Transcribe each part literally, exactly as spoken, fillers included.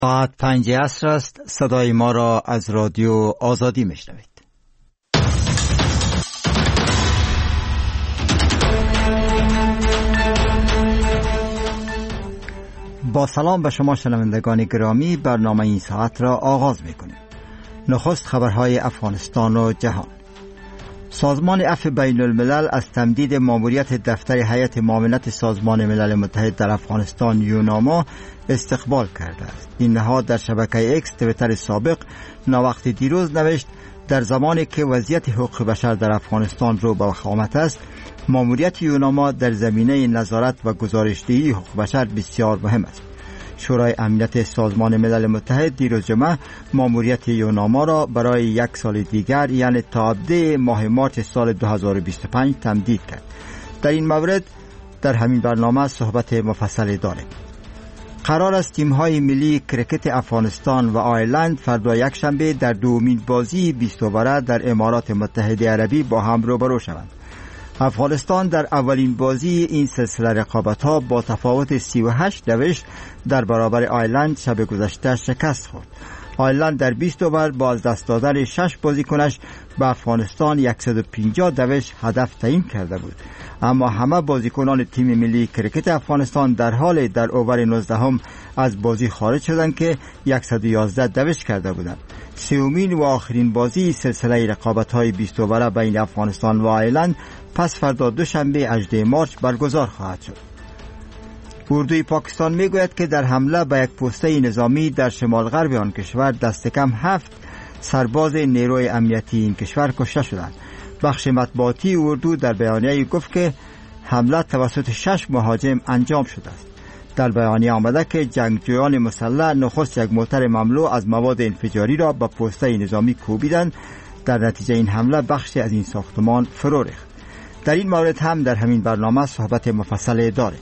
ساعت پنج عصر است. صدای ما را از رادیو آزادی میشنوید. با سلام به شما شنوندگان گرامی، برنامه این ساعت را آغاز میکنیم. نخست خبرهای افغانستان و جهان. سازمان عفو بین الملل از تمدید ماموریت دفتر هیئت معاونت سازمان ملل متحد در افغانستان یوناما استقبال کرده است. این نهاد در شبکه اکس تویتر سابق ناوقت دیروز نوشت در زمانی که وضعیت حقوق بشر در افغانستان رو به وخامت است، ماموریت یوناما در زمینه نظارت و گزارشدهی حقوق بشر بسیار مهم است. شورای امنیت سازمان ملل متحد دیروز جمعه ماموریت یوناما را برای یک سال دیگر، یعنی تا ابتدای ماه مارس سال دو هزار و بیست و پنج تمدید کرد. در این مورد در همین برنامه صحبت مفصلی داریم. قرار است تیم‌های ملی کرکت افغانستان و آیرلند فردا یکشنبه در دومین بازی بیست اووره در امارات متحده عربی با هم روبرو شوند. افغانستان در اولین بازی این سلسله رقابت‌ها با تفاوت سی و هشت دوش در برابر آیرلند شب گذشته شکست خورد. آیرلند در بیست اوور با از دست دادن شش بازیکنش به افغانستان صد و پنجاه دوش هدف تعیین کرده بود، اما همه بازیکنان تیم ملی کرکت افغانستان در حال در اوور نوزدهم از بازی خارج شدند که صد و یازده دوش کرده بودند. سومین و آخرین بازی سلسله رقابت‌های بیست اووره بین افغانستان و آیرلند پس فردا دوشنبه هجدهم مارس برگزار خواهد شد. اردوی پاکستان میگوید که در حمله به یک پوسته نظامی در شمال غرب آن کشور دست کم هفت سرباز نیروی امنیتی این کشور کشته شدند. بخش مطبوعاتی اردو در بیانیه گفت که حمله توسط شش مهاجم انجام شده است. در بیانیه آمده که جنگجویان مسلح نخست یک موتر مملو از مواد انفجاری را به پوسته نظامی کوبیدند. در نتیجه این حمله بخشی از این ساختمان فرو ریخت. در این مورد هم در همین برنامه صحبت مفصلی داریم.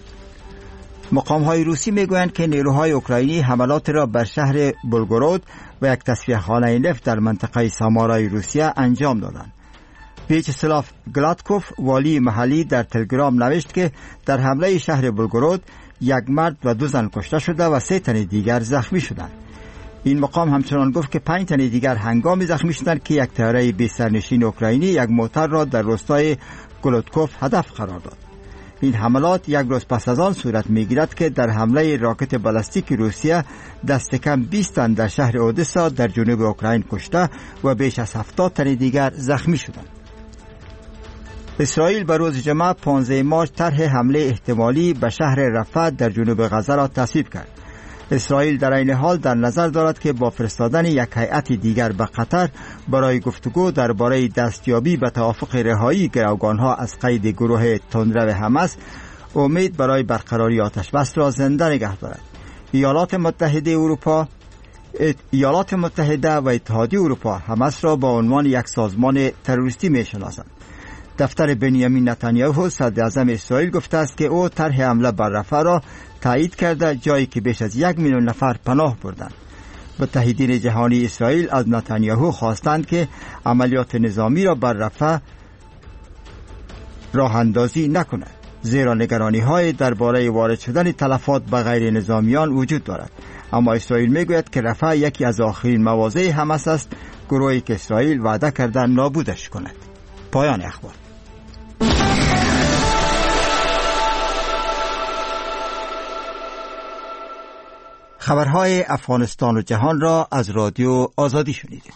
مقام‌های روسی میگویند که نیروهای اوکراینی حملات را بر شهر بلگورود و یک تصفیه‌خانه نفت در منطقه سامارای روسیه انجام دادند. ویچسلاو گلادکوف والی محلی در تلگرام نوشت که در حمله شهر بلگورود یک مرد و دو زن کشته شده و سه تن دیگر زخمی شدند. این مقام همچنان گفت که پنج تن دیگر هنگامی زخمی شدند که یک طیاره بی سرنشین اوکراینی یک موتر را در روستای گلادکوف هدف قرار داد. این حملات یک روز پس از آن صورت میگیرد که در حمله راکت بالستیک روسیه دست کم بیست تن در شهر اودسا در جنوب اوکراین کشته و بیش از هفتاد تن دیگر زخمی شدند. اسرائیل به روز جمعه پانزدهم مارس طرح حمله احتمالی به شهر رفح در جنوب غزه را تصویب کرد. اسرائیل در این حال در نظر دارد که با فرستادن یک هیئت دیگر به قطر برای گفتگو درباره دستیابی به توافق رهایی گروگانها از قید گروه تندرو حماس امید برای برقراری آتش بس را زنده نگه دارد. ایالات متحده اروپا ایالات متحده و اتحادیه اروپا حماس را با عنوان یک سازمان تروریستی می‌شناسند. دفتر بنیامین نتانیاهو صدر اعظم اسرائیل گفته است که او طرح حمله بر رفح را تایید کرده، جایی که بیش از یک میلیون نفر پناه بردند. متحدین جهانی اسرائیل از نتانیاهو خواستند که عملیات نظامی را بر رفح راه اندازی نکند، زیرا نگرانی های درباره وارد شدن تلفات به غیر نظامیان وجود دارد. اما اسرائیل میگوید که رفح یکی از آخرین مواضع حماس است، گروهی که اسرائیل وعده کرده نابودش کند. پایان اخبار. خبرهای افغانستان و جهان را از رادیو آزادی شنیدید.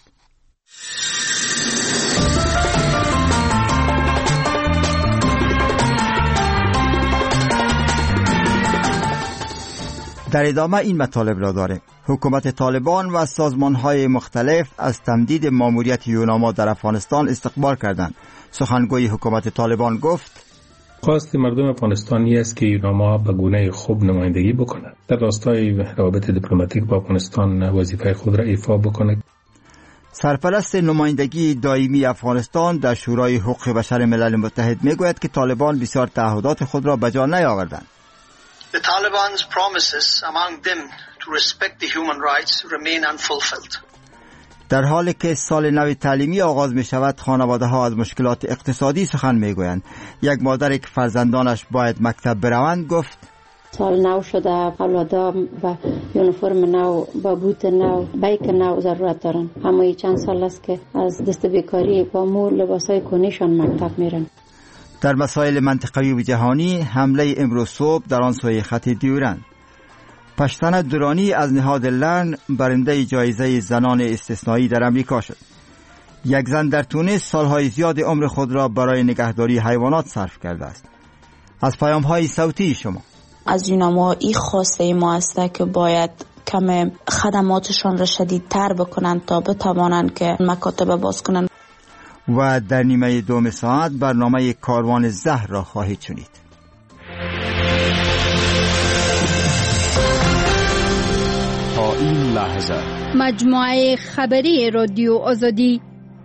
در ادامه این مطالب را داریم. حکومت طالبان و سازمان‌های مختلف از تمدید ماموریت یوناما در افغانستان استقبال کردند. سخنگوی حکومت طالبان گفت: خواست مردم افغانستانی است که یوناما به گونه خوب نمایندگی بکند، در راستای روابط دیپلماتیک با افغانستان وظیفه خود را ایفا بکند. سرپرست نمایندگی دائمی افغانستان در شورای حقوق بشر ملل متحد میگوید که طالبان بسیار تعهدات خود را به جا نیاوردند. The Taliban's promises among them to respect the human rights remain unfulfilled. در حالی که سال نو تعلیمی آغاز می شود، خانواده ها از مشکلات اقتصادی سخن می گویند. یک مادر که فرزندانش باید مکتب بروند گفت: سال نو شده، اولادا و یونیفرم نو، با بوت نو، بیک نو ضرورت دارن. اما چند سال است که از دست بیکاری با مو لباسای کنیشان مکتب میرن. در مسائل منطقوی و جهانی، حمله امروز صبح در آن سوی خط دیورند. پشتن دورانی از نهاد لرن برنده جایزه زنان استثنایی در امریکا شد. یک زن در تونس سالهای زیاد عمر خود را برای نگهداری حیوانات صرف کرده است. از پیام‌های صوتی شما. از یوناما این خواسته ما است که باید کم خدماتشان را شدیدتر بکنند تا بتوانند که مکاتب باز کنند. و در نیمه دوم ساعت برنامه کاروان زهر را خواهید شنید. تا این لحظه مجموعه خبری رادیو آزادی.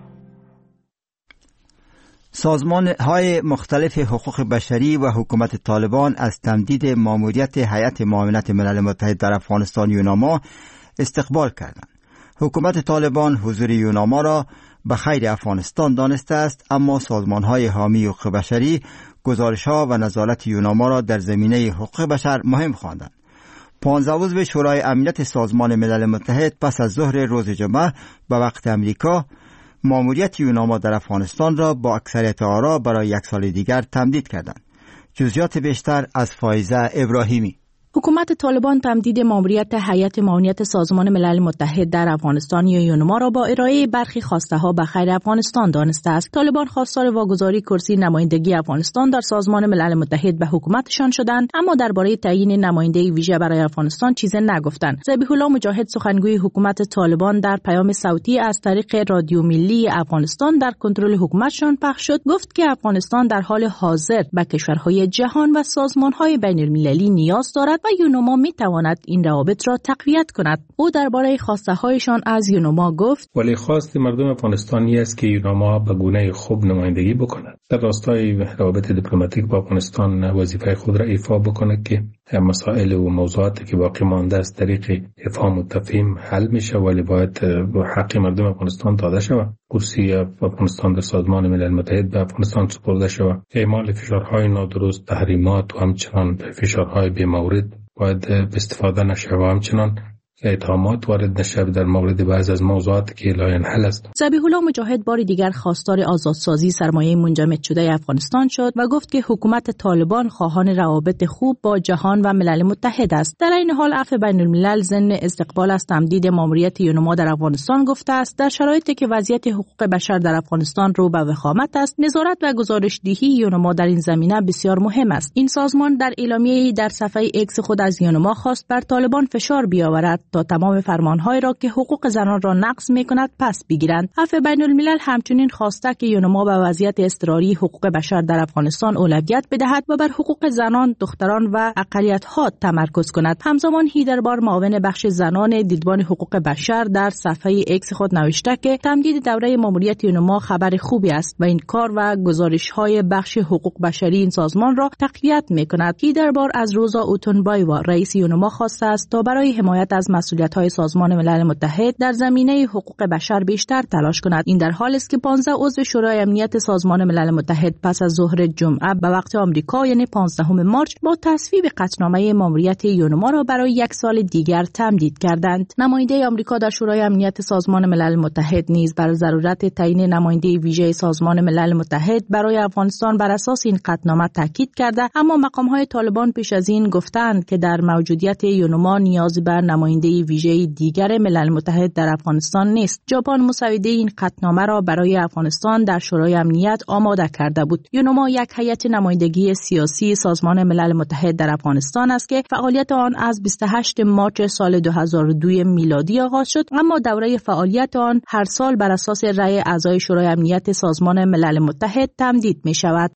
سازمان های مختلف حقوق بشری و حکومت طالبان از تمدید ماموریت هیئت معاونت ملل متحد در افغانستان یوناما استقبال کردند. حکومت طالبان حضور یوناما را به خیر افغانستان دانسته است، اما سازمان های حامی حقوق بشری گزارش ها و نظارت یوناما را در زمینه حقوق بشر مهم خواندند. پانزده عضو شورای امنیت سازمان ملل متحد پس از ظهر روز جمعه به وقت امریکا ماموریت یوناما در افغانستان را با اکثریت آرا برای یک سال دیگر تمدید کردند. جزئیات بیشتر از فایزه ابراهیمی. حکومت طالبان تمدید ماموریت هیئت معاونت سازمان ملل متحد در افغانستان یا یوناما را با ارائه برخی خواسته ها به خیر افغانستان دانسته است. طالبان خواستار واگذاری کرسی نمایندگی افغانستان در سازمان ملل متحد به حکومتشان شدند، اما درباره تعیین نماینده ویژه برای افغانستان چیزی نگفتند. ذبیح الله مجاهد سخنگوی حکومت طالبان در پیام صوتی از طریق رادیو ملی افغانستان در کنترل حکومتشان پخش شد گفت که افغانستان در حال حاضر به کشورهای جهان و سازمانهای بین المللی نیاز دارد و یوناما می تواند این روابط را تقویت کند. او درباره خواسته هایشان از یوناما گفت: ولی خواست مردم افغانستانی است که یوناما به گونه خوب نمایندگی بکند، در راستای روابط دیپلماتیک با افغانستان وظیفه خود را ایفا بکند که مسائل و موضوعاتی که باقی مانده از طریق افهام و تفهیم حل میشه، ولی باید حق مردم افغانستان داده شود. کرسی افغانستان در سازمان ملل متحد به افغانستان سپرده شود. اعمال فشارهای نادرست، تحریمات و همچنان فشارهای بی‌مورد باید به استفاده نشه و همچنان اتهامات وارد نشه در مورد بعض از موضوعاتی که لاین حل است. ذبیح الله مجاهد بار دیگر خواستار آزادسازی سرمایه منجمد شده افغانستان شد و گفت که حکومت طالبان خواهان روابط خوب با جهان و ملل متحد است. در این حال عفو بین الملل ضمن استقبال از تمدید ماموریت یوناما در افغانستان گفته است در شرایطی که وضعیت حقوق بشر در افغانستان رو به وخامت است، نظارت و گزارش‌دهی یوناما در این زمینه بسیار مهم است. این سازمان در اعلامیه‌ای در صفحه ایکس خود از یوناما خواست بر طالبان فشار بیاورد تا تمام فرمانهای را که حقوق زنان را نقض می‌کند پس بگیرند. عفو بین الملل همچنین خواسته که یوناما به وضعیت اضطراری حقوق بشر در افغانستان اولویت بدهد و بر حقوق زنان، دختران و اقلیت‌ها تمرکز کند. همزمان هیدربار معاون بخش زنان دیدبان حقوق بشر در صفحه ایکس خود نوشته که تمدید دوره ماموریت یوناما خبر خوبی است و این کار و گزارش‌های بخش حقوق بشری این سازمان را تقویت می‌کند. هیدربار از روزا اوتونبایوا رئیس یوناما خواسته است تا برای حمایت از مسئولیت‌های سازمان ملل متحد در زمینه حقوق بشر بیشتر تلاش کند. این در حالی است که پانزده عضو شورای امنیت سازمان ملل متحد پس از ظهر جمعه به وقت آمریکا یعنی پانزدهم مارس با تصویب قطعنامه ماموریت یوناما را برای یک سال دیگر تمدید کردند. نماینده آمریکا در شورای امنیت سازمان ملل متحد نیز بر ضرورت تعیین نماینده ویژه سازمان ملل متحد برای افغانستان بر اساس این قطعنامه تاکید کرده، اما مقام‌های طالبان پیش از این گفتند که در موجودیت یوناما نیاز به نماینده ویژه دیگر ملل متحد در افغانستان نیست. ژاپن مسوده این قطعنامه را برای افغانستان در شورای امنیت آماده کرده بود. یوناما یک هیئت نمایندگی سیاسی سازمان ملل متحد در افغانستان است که فعالیت آن از بیست و هشتم مارس سال دو هزار و دو میلادی آغاز شد، اما دوره فعالیت آن هر سال بر اساس رأی اعضای شورای امنیت سازمان ملل متحد تمدید می شود.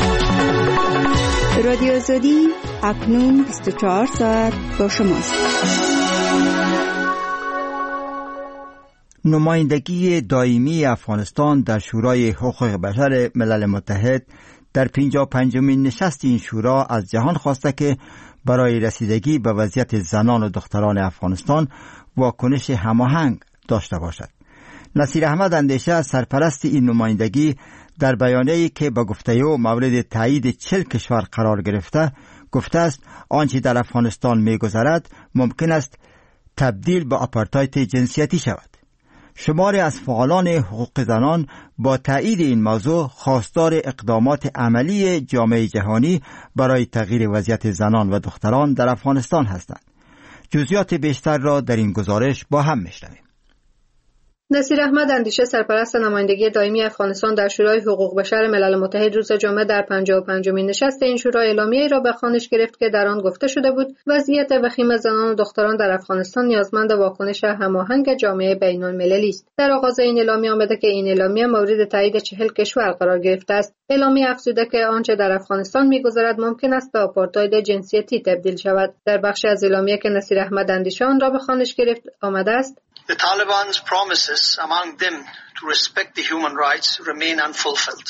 رادیو آزادی اکنون بیست و چهار ساعت با شماست. نمایندگی دائمی افغانستان در شورای حقوق بشر ملل متحد در پنجاه و پنجمین نشست این شورا از جهان خواسته که برای رسیدگی به وضعیت زنان و دختران افغانستان واکنش هماهنگ داشته باشد. نصیر احمد اندیشه سرپرست این نمایندگی در بیانیه‌ای که به گفته او مورد تایید چهل کشور قرار گرفته گفته است آنچه در افغانستان می‌گذرد ممکن است تبدیل به آپارتاید جنسیتی شود. شماری از فعالان حقوق زنان با تایید این موضوع خواستار اقدامات عملی جامعه جهانی برای تغییر وضعیت زنان و دختران در افغانستان هستند. جزئیات بیشتر را در این گزارش با هم می‌شنویم. نصیر احمد اندیشه، سرپرست نمایندگی دائمی افغانستان در شورای حقوق بشر ملل متحد، روز جمعه در پنجاه و پنجمین نشست این شورا اعلامیه‌ای را به خوانش گرفت که در آن گفته شده بود وضعیت وخیم زنان و دختران در افغانستان نیازمند واکنش هماهنگ جامعه بین‌المللی است. در آغاز این اعلامیه آمده که این اعلامیه مورد تایید چهل کشور قرار گرفته است. اعلامیه افزوده که آنچه در افغانستان می‌گذرد ممکن است به آپارتاید جنسیتی تبدیل شود. در بخش از اعلامیه که نصیر احمد اندیشه آن را به خوانش گرفت آمده است: The Taliban's promises among them to respect the human rights remain unfulfilled.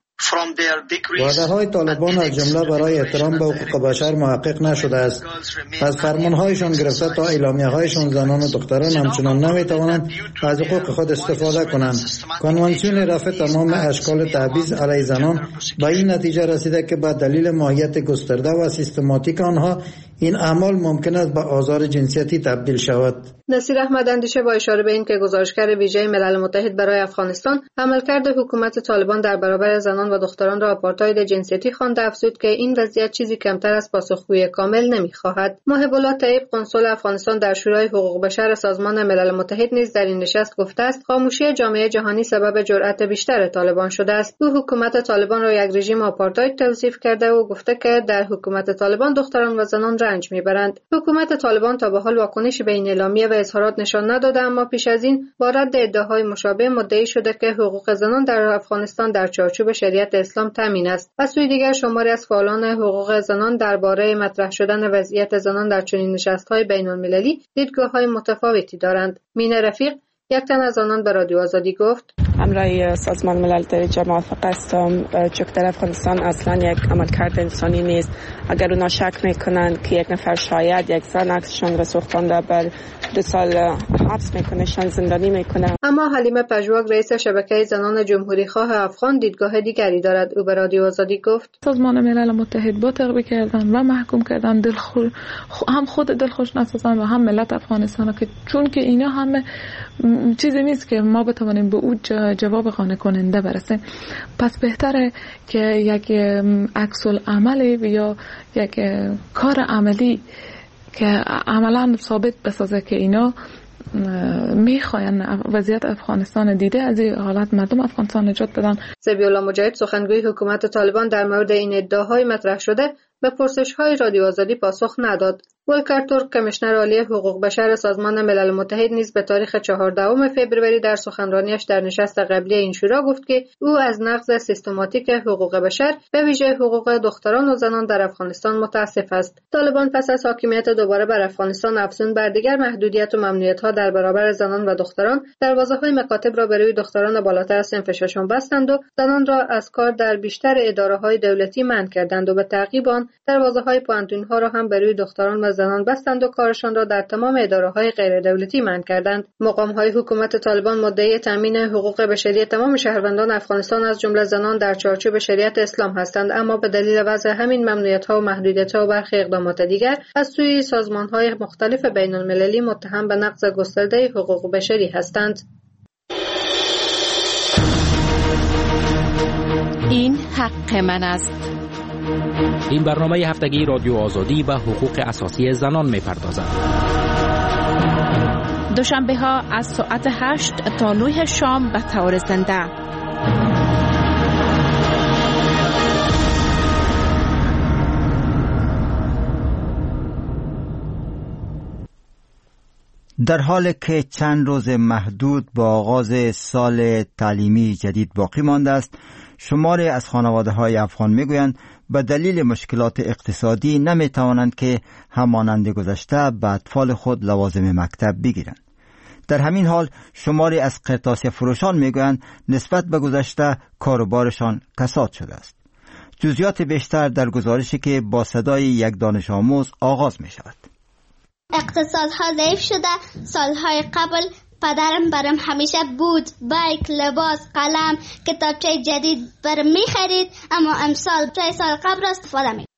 وعده‌های طالبان از جمله برای احترام به حقوق بشر محقق نشده است. از فرمان‌هایشان گرفته تا اعلامیه‌هایشان زنان و دختران همچنان نمی‌توانند از حقوق خود استفاده کنند. کنوانسیون رفع تمام اشکال تبعیض علیه زنان به این نتیجه رسیده که به دلیل ماهیت گسترده و سیستماتیک آنها این اعمال ممکن است به آزار جنسیتی تبدیل شود. نصیر احمد اندیشه با اشاره به این که گزارشگر ویژه ملل متحد برای افغانستان عملکرد حکومت طالبان در برابر زنان و دختران را آپارتاید جنسیتی خوانده، افزود که این وضعیت چیزی کمتر از پاسخگویی کامل نمی‌خواهد. محب الله طیب، قنسل افغانستان در شورای حقوق بشر سازمان ملل متحد، نیز در این نشست گفته است خاموشی جامعه جهانی سبب جرأت بیشتر طالبان شده است. او حکومت طالبان را یک رژیم آپارتاید توصیف کرده و گفته که در حکومت طالبان دختران و زنان رنج می‌برند. حکومت طالبان تا به حال واکنشی به این اعلامیه و اظهارات نشان نداده، اما پیش از این با رد ادعاهای مشابه مدعی شده که حقوق زنان در افغانستان در چارچوب شریعت اسلام تامین است. از سوی دیگر شماری از فعالان حقوق زنان درباره مطرح شدن وضعیت زنان در چنین نشست‌های بین‌المللی دیدگاه‌های متفاوتی دارند. مینه رفیق، یک تن از آنان به رادیو آزادی گفت: امرای سازمان ملل در اینجا موافق هستم، چون در افغانستان اصلا یک عملکرد انسانی نیست. اگر اونا شک میکنن که یک نفر شاید یک زن عکسشان را سوختانده بر دو سال حبس میکنشان، زندانی میکنه. اما حلیمه پژواک، رئیس شبکه زنان جمهوری خواه افغان، دیدگاه دیگری دارد. او به رادیو آزادی گفت: سازمان ملل متحد با تغییر کردن و محکوم کردن دلخور هم خود دلخوش نسازن و هم ملت افغانستان، که چون که اینا همه چیزی نیست که ما بتوانیم به او جواب قانع کننده برسیم. پس بهتره که یک عکس العملی یا یک کار عملی که عملا ثابت بسازه که اینا میخواین وضعیت افغانستان دیده از این حالت مردم افغانستان نجات بدن. ذبیح الله مجاهد، سخنگوی حکومت طالبان، در مورد این ادعاهای مطرح شده به پرسش‌های رادیو آزادی پاسخ نداد. ولکر ترک، کمیشنر عالی حقوق بشر سازمان ملل متحد، نیز به تاریخ چهاردهم فوریه در سخنرانیش در نشست قبلی این شورا گفت که او از نقض سیستماتیک حقوق بشر به ویژه حقوق دختران و زنان در افغانستان متاسف است. طالبان پس از حاکمیت دوباره بر افغانستان افزون بر دیگر محدودیت و ممنوعیت‌ها در برابر زنان و دختران، دروازه‌های مکاتب را برای دختران بالاتر از صنف ششم بستند و زنان را از کار در بیشتر اداره‌های دولتی منع کردند و به تعقیب آن دروازه‌های پوانتون‌ها را هم برای دختران و زنان بستند و کارشان را در تمام اداره‌های غیر دولتی منع کردند. مقام‌های حکومت طالبان مدعی تامین حقوق بشری تمام شهروندان افغانستان از جمله زنان در چارچوب شریعت اسلام هستند، اما به دلیل وضع همین ممنوعیت‌ها و محدودیت‌ها و برخی اقدامات دیگر از سوی سازمان‌های مختلف بین‌المللی متهم به نقض گسترده حقوق بشری هستند. این حق من است. این برنامه هفتگی رادیو آزادی به حقوق اساسی زنان می‌پردازد. دوشنبه ها از ساعت هشت تا نه شام به طور زنده. در حالی که چند روز محدود با آغاز سال تعلیمی جدید باقی مانده است، شماری از خانواده‌های افغان میگویند به دلیل مشکلات اقتصادی نمیتوانند که همانند گذشته به اطفال خود لوازم مکتب بگیرند. در همین حال شماری از قرطاسیه فروشان میگویند نسبت به گذشته کاروبارشان کساد شده است. جزئیات بیشتر در گزارشی که با صدای یک دانش آموز آغاز می شود. اقتصادها ضعیف شده. سالهای قبل پدرم برام همیشه بود بایک، لباس، قلم، کتابچه جدید برام می خرید، اما امسال چه سال قبل استفاده می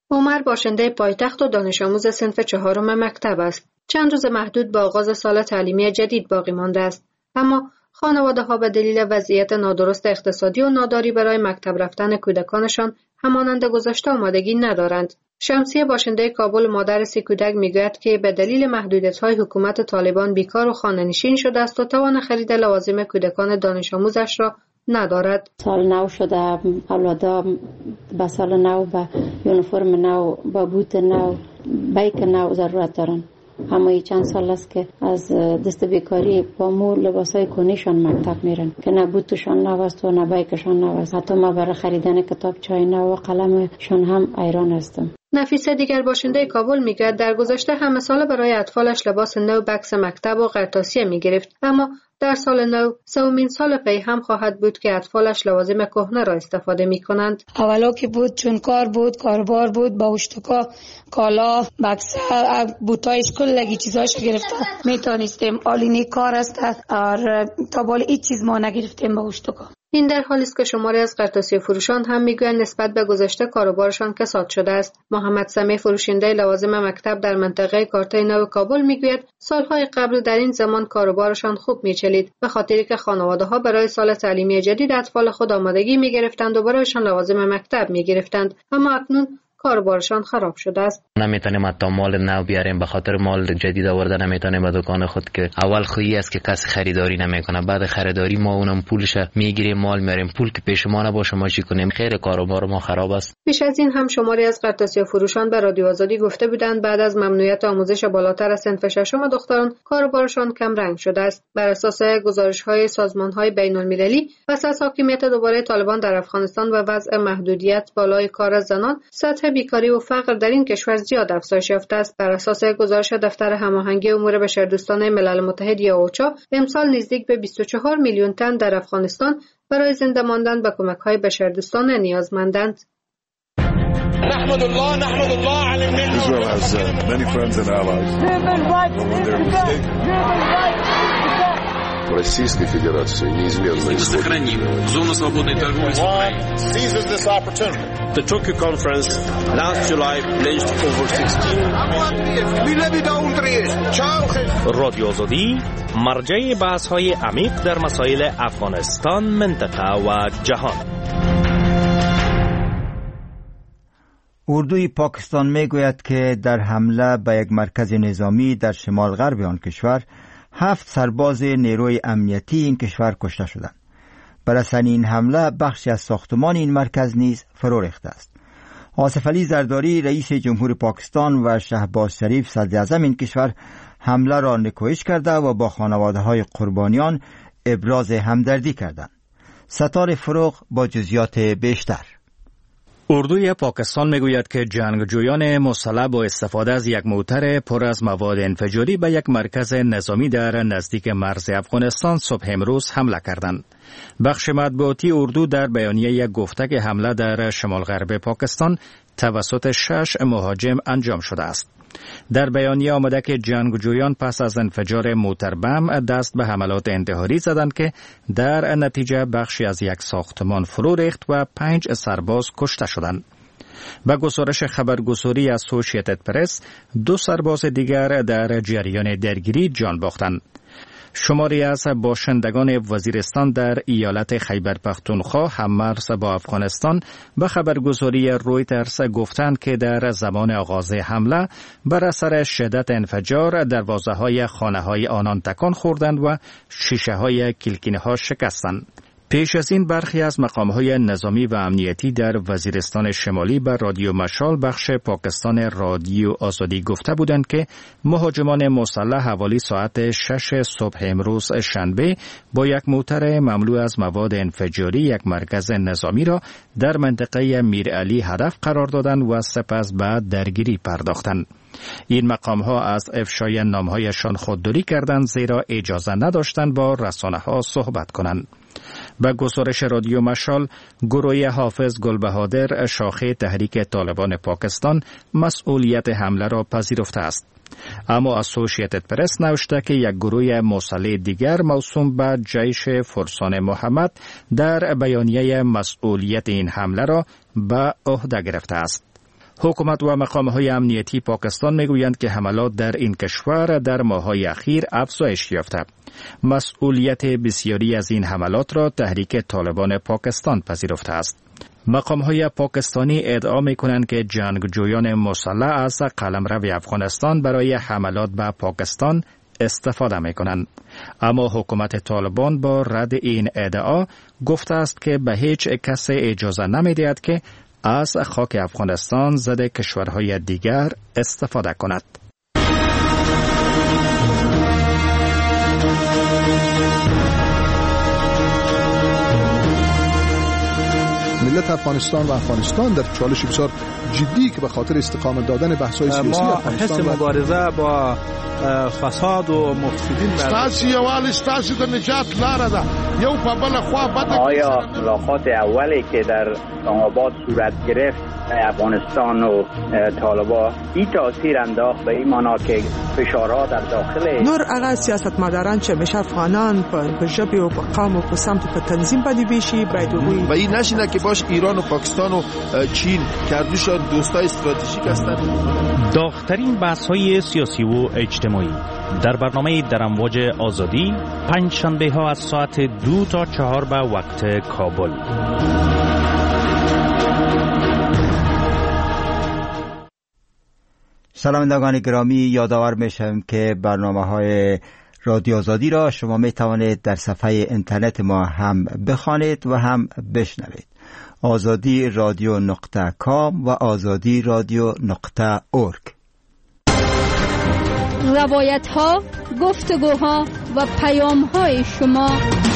عمر باشنده پایتخت و دانش آموز صنف چهارم مکتب است. چند روز محدود به آغاز سال تعلیمی جدید باقی مانده است، اما خانواده ها به دلیل وضعیت نادرست اقتصادی و ناداری برای مکتب رفتن کودکانشان همانند گذشته آمادگی ندارند. شمسیه باشنده کابل مادر سی کودک میگوید که به دلیل محدودیت‌های حکومت طالبان بیکار و خانه‌نشین شده است و توان خرید لوازم کودکان دانش آموزش را ندارد. سال نو شده، اولادا به سال نو به یونیفرم نو، به بوت نو، بیک نو ضرورت دارن. اما چند سال است که از دست بیکاری با مو لباسای کنیشان مکتب میرن که نه بوتشان نو است و نه بیکشان نو است. حتی ما برای خریدن کتاب چای نو و قلمشان هم ایران هستم. نفیسه دیگر باشنده کابل میگوید در گذشته همه سال برای اطفالش لباس نو، بکس مکتب و قرطاسیه میگرفت، اما در سال نو سومین سال پی هم خواهد بود که اطفالش لوازم کهنه را استفاده می کنند. اولا که بود چون کار بود، کاربار بود، با اشتکا کالا، بکس، بوتایش کلگی چیزاش گرفته میتونستیم. آلینی کار است اور تا بالا هیچ چیز ما نگرفتیم با اشتکا. این در حالی است که شماری از قرطاسی فروشان هم میگویند نسبت به گذشته کاروبارشان کساد شده است. محمد سمیع فروشنده لوازم مکتب در منطقه کارتای نو کابل میگوید سالهای قبل در این زمان کاروبارشان خوب میچلید، به خاطری که خانواده‌ها برای سال تعلیمی جدید اطفال خود آمادگی میگرفتند و برایشان لوازم مکتب میگرفتند، اما اکنون کاروبارشان خراب شده است. نمیتونیم حتی مال نو بیاریم، به خاطر مال جدید آورده نمیتونیم به دکان خود که اول خویی است که کسی خریداری نمیکنه، بعد خریداری ما اونم پولش میگیریم مال میاریم، پول که پیش ما نباشه ما چی کنیم؟ خیر کاروبار ما خراب است. پیش از این هم شماری از قرطاسی فروشان به رادیو آزادی گفته بودند بعد از ممنوعیت آموزش بالاتر از صنف ششم دختران کاروبارشان کم رنگ شده است. بر اساس گزارش‌های سازمان‌های بین‌المللی پس از حاکمیت دوباره طالبان در افغانستان و وضع محدودیت بالای کار زنان، سطح بیکاری و فقر در این کشور زیاد افزایش یافته است. بر اساس گزارش دفتر هماهنگی امور بشردوستانه ملل متحد یا اوچا، امسال نزدیک به بیست و چهار میلیون تن در افغانستان برای زنده ماندن به کمک‌های بشردوستانه نیازمندند. نحمد الله نحمد الله على النعمة. Israel has uh, many friends and allies. Российской Федерации неизменно сохраним зону свободной торговли с Украиной. Seizes this opportunity. The Tokyo conference last July pledged over sixteen رادیو آزادی مرجع بحث‌های عمیق در مسائل افغانستان، منطقه و جهان. اردوی پاکستان میگوید که در حمله به یک مرکز نظامی در شمال غرب آن کشور هفت سرباز نیروی امنیتی این کشور کشته شدند. بر اثر این حمله بخشی از ساختمان این مرکز نیز فرو ریخته است. آصف علی زرداری رئیس جمهور پاکستان و شهباز شریف صدر اعظم این کشور حمله را نکوهش کرده و با خانواده‌های قربانیان ابراز همدردی کردند. ستار فروغ با جزئیات بیشتر. اردوی پاکستان میگوید که جنگجویان مسلح با استفاده از یک موتر پر از مواد انفجاری به یک مرکز نظامی در نزدیک مرز افغانستان صبح امروز حمله کردند. بخش مطبوعاتی اردو در بیانیه یک گفته که حمله در شمال غرب پاکستان توسط شش مهاجم انجام شده است. در بیانیه آمده که جنگجویان پس از انفجار موتر بم دست به حملات انتحاری زدند که در نتیجه بخشی از یک ساختمان فرو ریخت و پنج سرباز کشته شدند. به گزارش خبرگزاری اسوسییتد پرس، دو سرباز دیگر در جریان درگیری جان باختند. شماری از باشندگان وزیرستان در ایالت خیبر پختونخوا هم‌مرز با افغانستان به خبرگزاری رویترز گفتند که در زمان آغاز حمله بر اثر شدت انفجار دروازه‌های خانه‌های آنان تکان خوردند و شیشه‌های کلیکینه‌ها شکستند. پیش از این برخی از مقام‌های نظامی و امنیتی در وزیرستان شمالی به رادیو مشال بخش پاکستان رادیو آزادی گفته بودند که مهاجمان مسلح حوالی ساعت شش صبح امروز شنبه با یک موتر مملو از مواد انفجاری یک مرکز نظامی را در منطقه میرعلی هدف قرار دادند و سپس بعد درگیری پرداختند. این مقام‌ها از افشای نام‌هایشان خودداری کردند زیرا اجازه نداشتند با رسانه‌ها صحبت کنند. به گزارش رادیو مشال، گروه حافظ گلبهادر شاخه تحریک طالبان پاکستان مسئولیت حمله را پذیرفته است. اما اسوسییتد پرس نوشته که یک گروه مسلح دیگر موسوم به جیش فرسان محمد در بیانیه مسئولیت این حمله را به عهده گرفته است. حکومت و مقام‌های امنیتی پاکستان میگویند که حملات در این کشور در ماه‌های اخیر افزایش یافته. مسئولیت بسیاری از این حملات را تحریک طالبان پاکستان پذیرفته است. مقام‌های پاکستانی ادعا می‌کنند که جنگجویان مسلح از قلمرو افغانستان برای حملات به پاکستان استفاده می‌کنند. اما حکومت طالبان با رد این ادعا گفته است که به هیچ کس اجازه نمی‌دهد که از خاک افغانستان ضد کشورهای دیگر استفاده کند. ملت افغانستان و افغانستان در چالش بسیار جدی که به خاطر استقامت دادن بحث‌های سیاسی افغانستان ما حس مبارزه با فساد و مفسدین ستاسو یوال ستاسو د نجات لاره ده یو په بل خوا بده. آیا ملاقات اولی که در اسلام‌آباد صورت گرفت افغانستان و طالبان این تاثیر انداخت به این معنا که فشارها در داخل نور هغه سیاستمداران چې مشه افغانان په ژبه او په قوم او په سمت په تنظیم باندې بشي باید وي و این نشینه که باش ایران و پاکستان و چین کردوشان دوستای استراتژیک هستند. داغ‌ترین بحث‌های سیاسی و اجتماعی در برنامه در امواج آزادی پنج شنبه ها از ساعت دو تا چهار به وقت کابل. شنوندگان گرامی، یادآور میشم که برنامه‌های رادیو آزادی را شما می توانید در صفحه اینترنت ما هم بخوانید و هم بشنوید. آزادی رادیو نقطه کام و آزادی رادیو نقطه اورگ. روایت ها، گفتگوها و پیام های شما.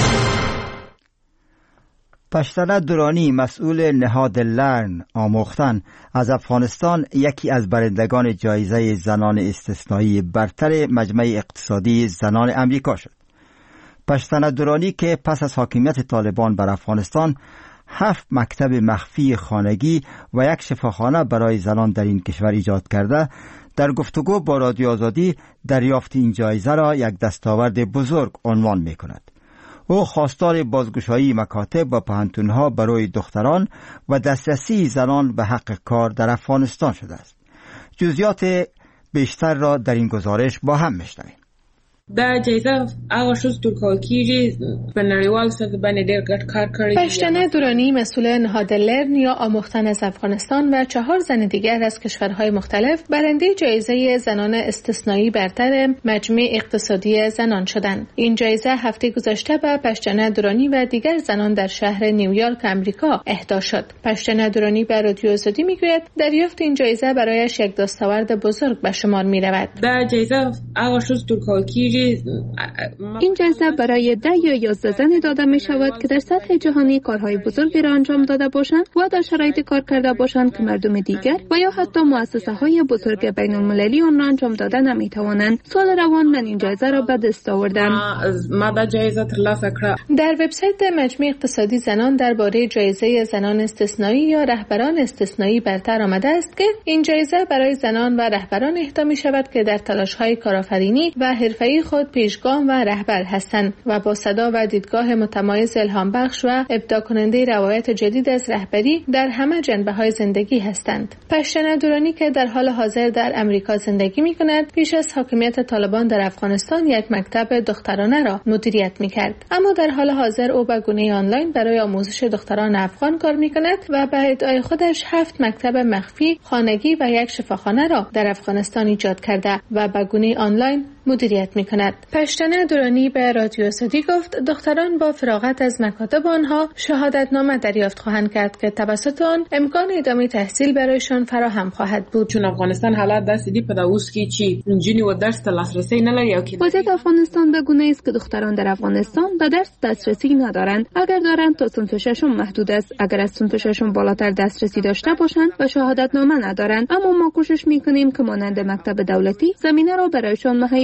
پشتنه دورانی، مسئول نهاد لرن آموختن از افغانستان، یکی از برندگان جایزه زنان استثنایی برتر مجمع اقتصادی زنان امریکا شد. پشتنه دورانی که پس از حاکمیت طالبان بر افغانستان هفت مکتب مخفی خانگی و یک شفاخانه برای زنان در این کشور ایجاد کرده، در گفتگو با رادیو آزادی دریافت این جایزه را یک دستاورد بزرگ عنوان می کند. او خواستار بازگشایی مکاتب و پوهنتون‌ها برای دختران و دسترسی زنان به حق کار در افغانستان شده است. جزئیات بیشتر را در این گزارش با هم می‌شنویم. دا جایزه هغه شوز ورکول کیږي په نړیوال سطح باندې ډېر ګډ کار کړی. پشتنه دورانی مسئول نهاد لرن یا آموختن از افغانستان و چهار زن دیگر از کشورهای مختلف برنده جایزه زنان استثنایی برتر مجمع اقتصادی زنان شدند. این جایزه هفته گذشته به پشتنه دورانی و دیگر زنان در شهر نیویورک آمریکا اهدا شد. پشتنه دورانی به رادیو آزادی میگوید دریافت این جایزه برایش یک دستاورد بزرگ به شمار میرود. دا جایزه هغه شوز ورکول کیږي. این جایزه برای ده یا یازده زن داده می شود که در سطح جهانی کارهای بزرگی را انجام داده باشند و در شرایط کار کرده باشند که مردم دیگر و یا حتی مؤسسه های بزرگ بین المللی آن را انجام داده نمی توانند. سال روان من این جایزه را به دست آوردم. ما دا جایزه ترلاسه کړه. در وبسایت مجمع اقتصادی زنان درباره جایزه زنان استثنایی یا رهبران استثنایی برتر آمده است که این جایزه برای زنان و رهبران اهدا می شود که در تلاش‌های کارآفرینی و حرفه‌ای خود پیشگام و رهبر هستند و با صدا و دیدگاه متمایز الهام بخش و ابداع کننده روایت جدید از رهبری در همه جنبه‌های زندگی هستند. پشتنه دورانی که در حال حاضر در امریکا زندگی می‌کند، پیش از حاکمیت طالبان در افغانستان یک مکتب دخترانه را مدیریت می‌کرد، اما در حال حاضر او به گونه آنلاین برای آموزش دختران افغان کار می‌کند و به ادعای خودش هفت مکتب مخفی، خانگی و یک شفاخانه را در افغانستان ایجاد کرده و به گونه آنلاین مدیریت می‌کند. پشتنه دورانی به رادیو آزادی گفت دختران با فراغت از مکاتب آنها شهادتنامه دریافت خواهند کرد که توسط آن امکان ادامه تحصیل برایشان فراهم خواهد بود. چون افغانستان حالات داسې دي په اوس کې چې نجونې و درس ته لاسرسی نه لري او کې وضعیت افغانستان به گونه است که دختران در افغانستان به درس دسترسی ندارند. اگر دارند تا صنف ششم محدود است. اگر از صنف ششم بالاتر دسترسی داشته باشند و شهادتنامه ندارند. اما ما کوشش می‌کنیم که مانند مکتب دولتی زمینه را برایشان مهیا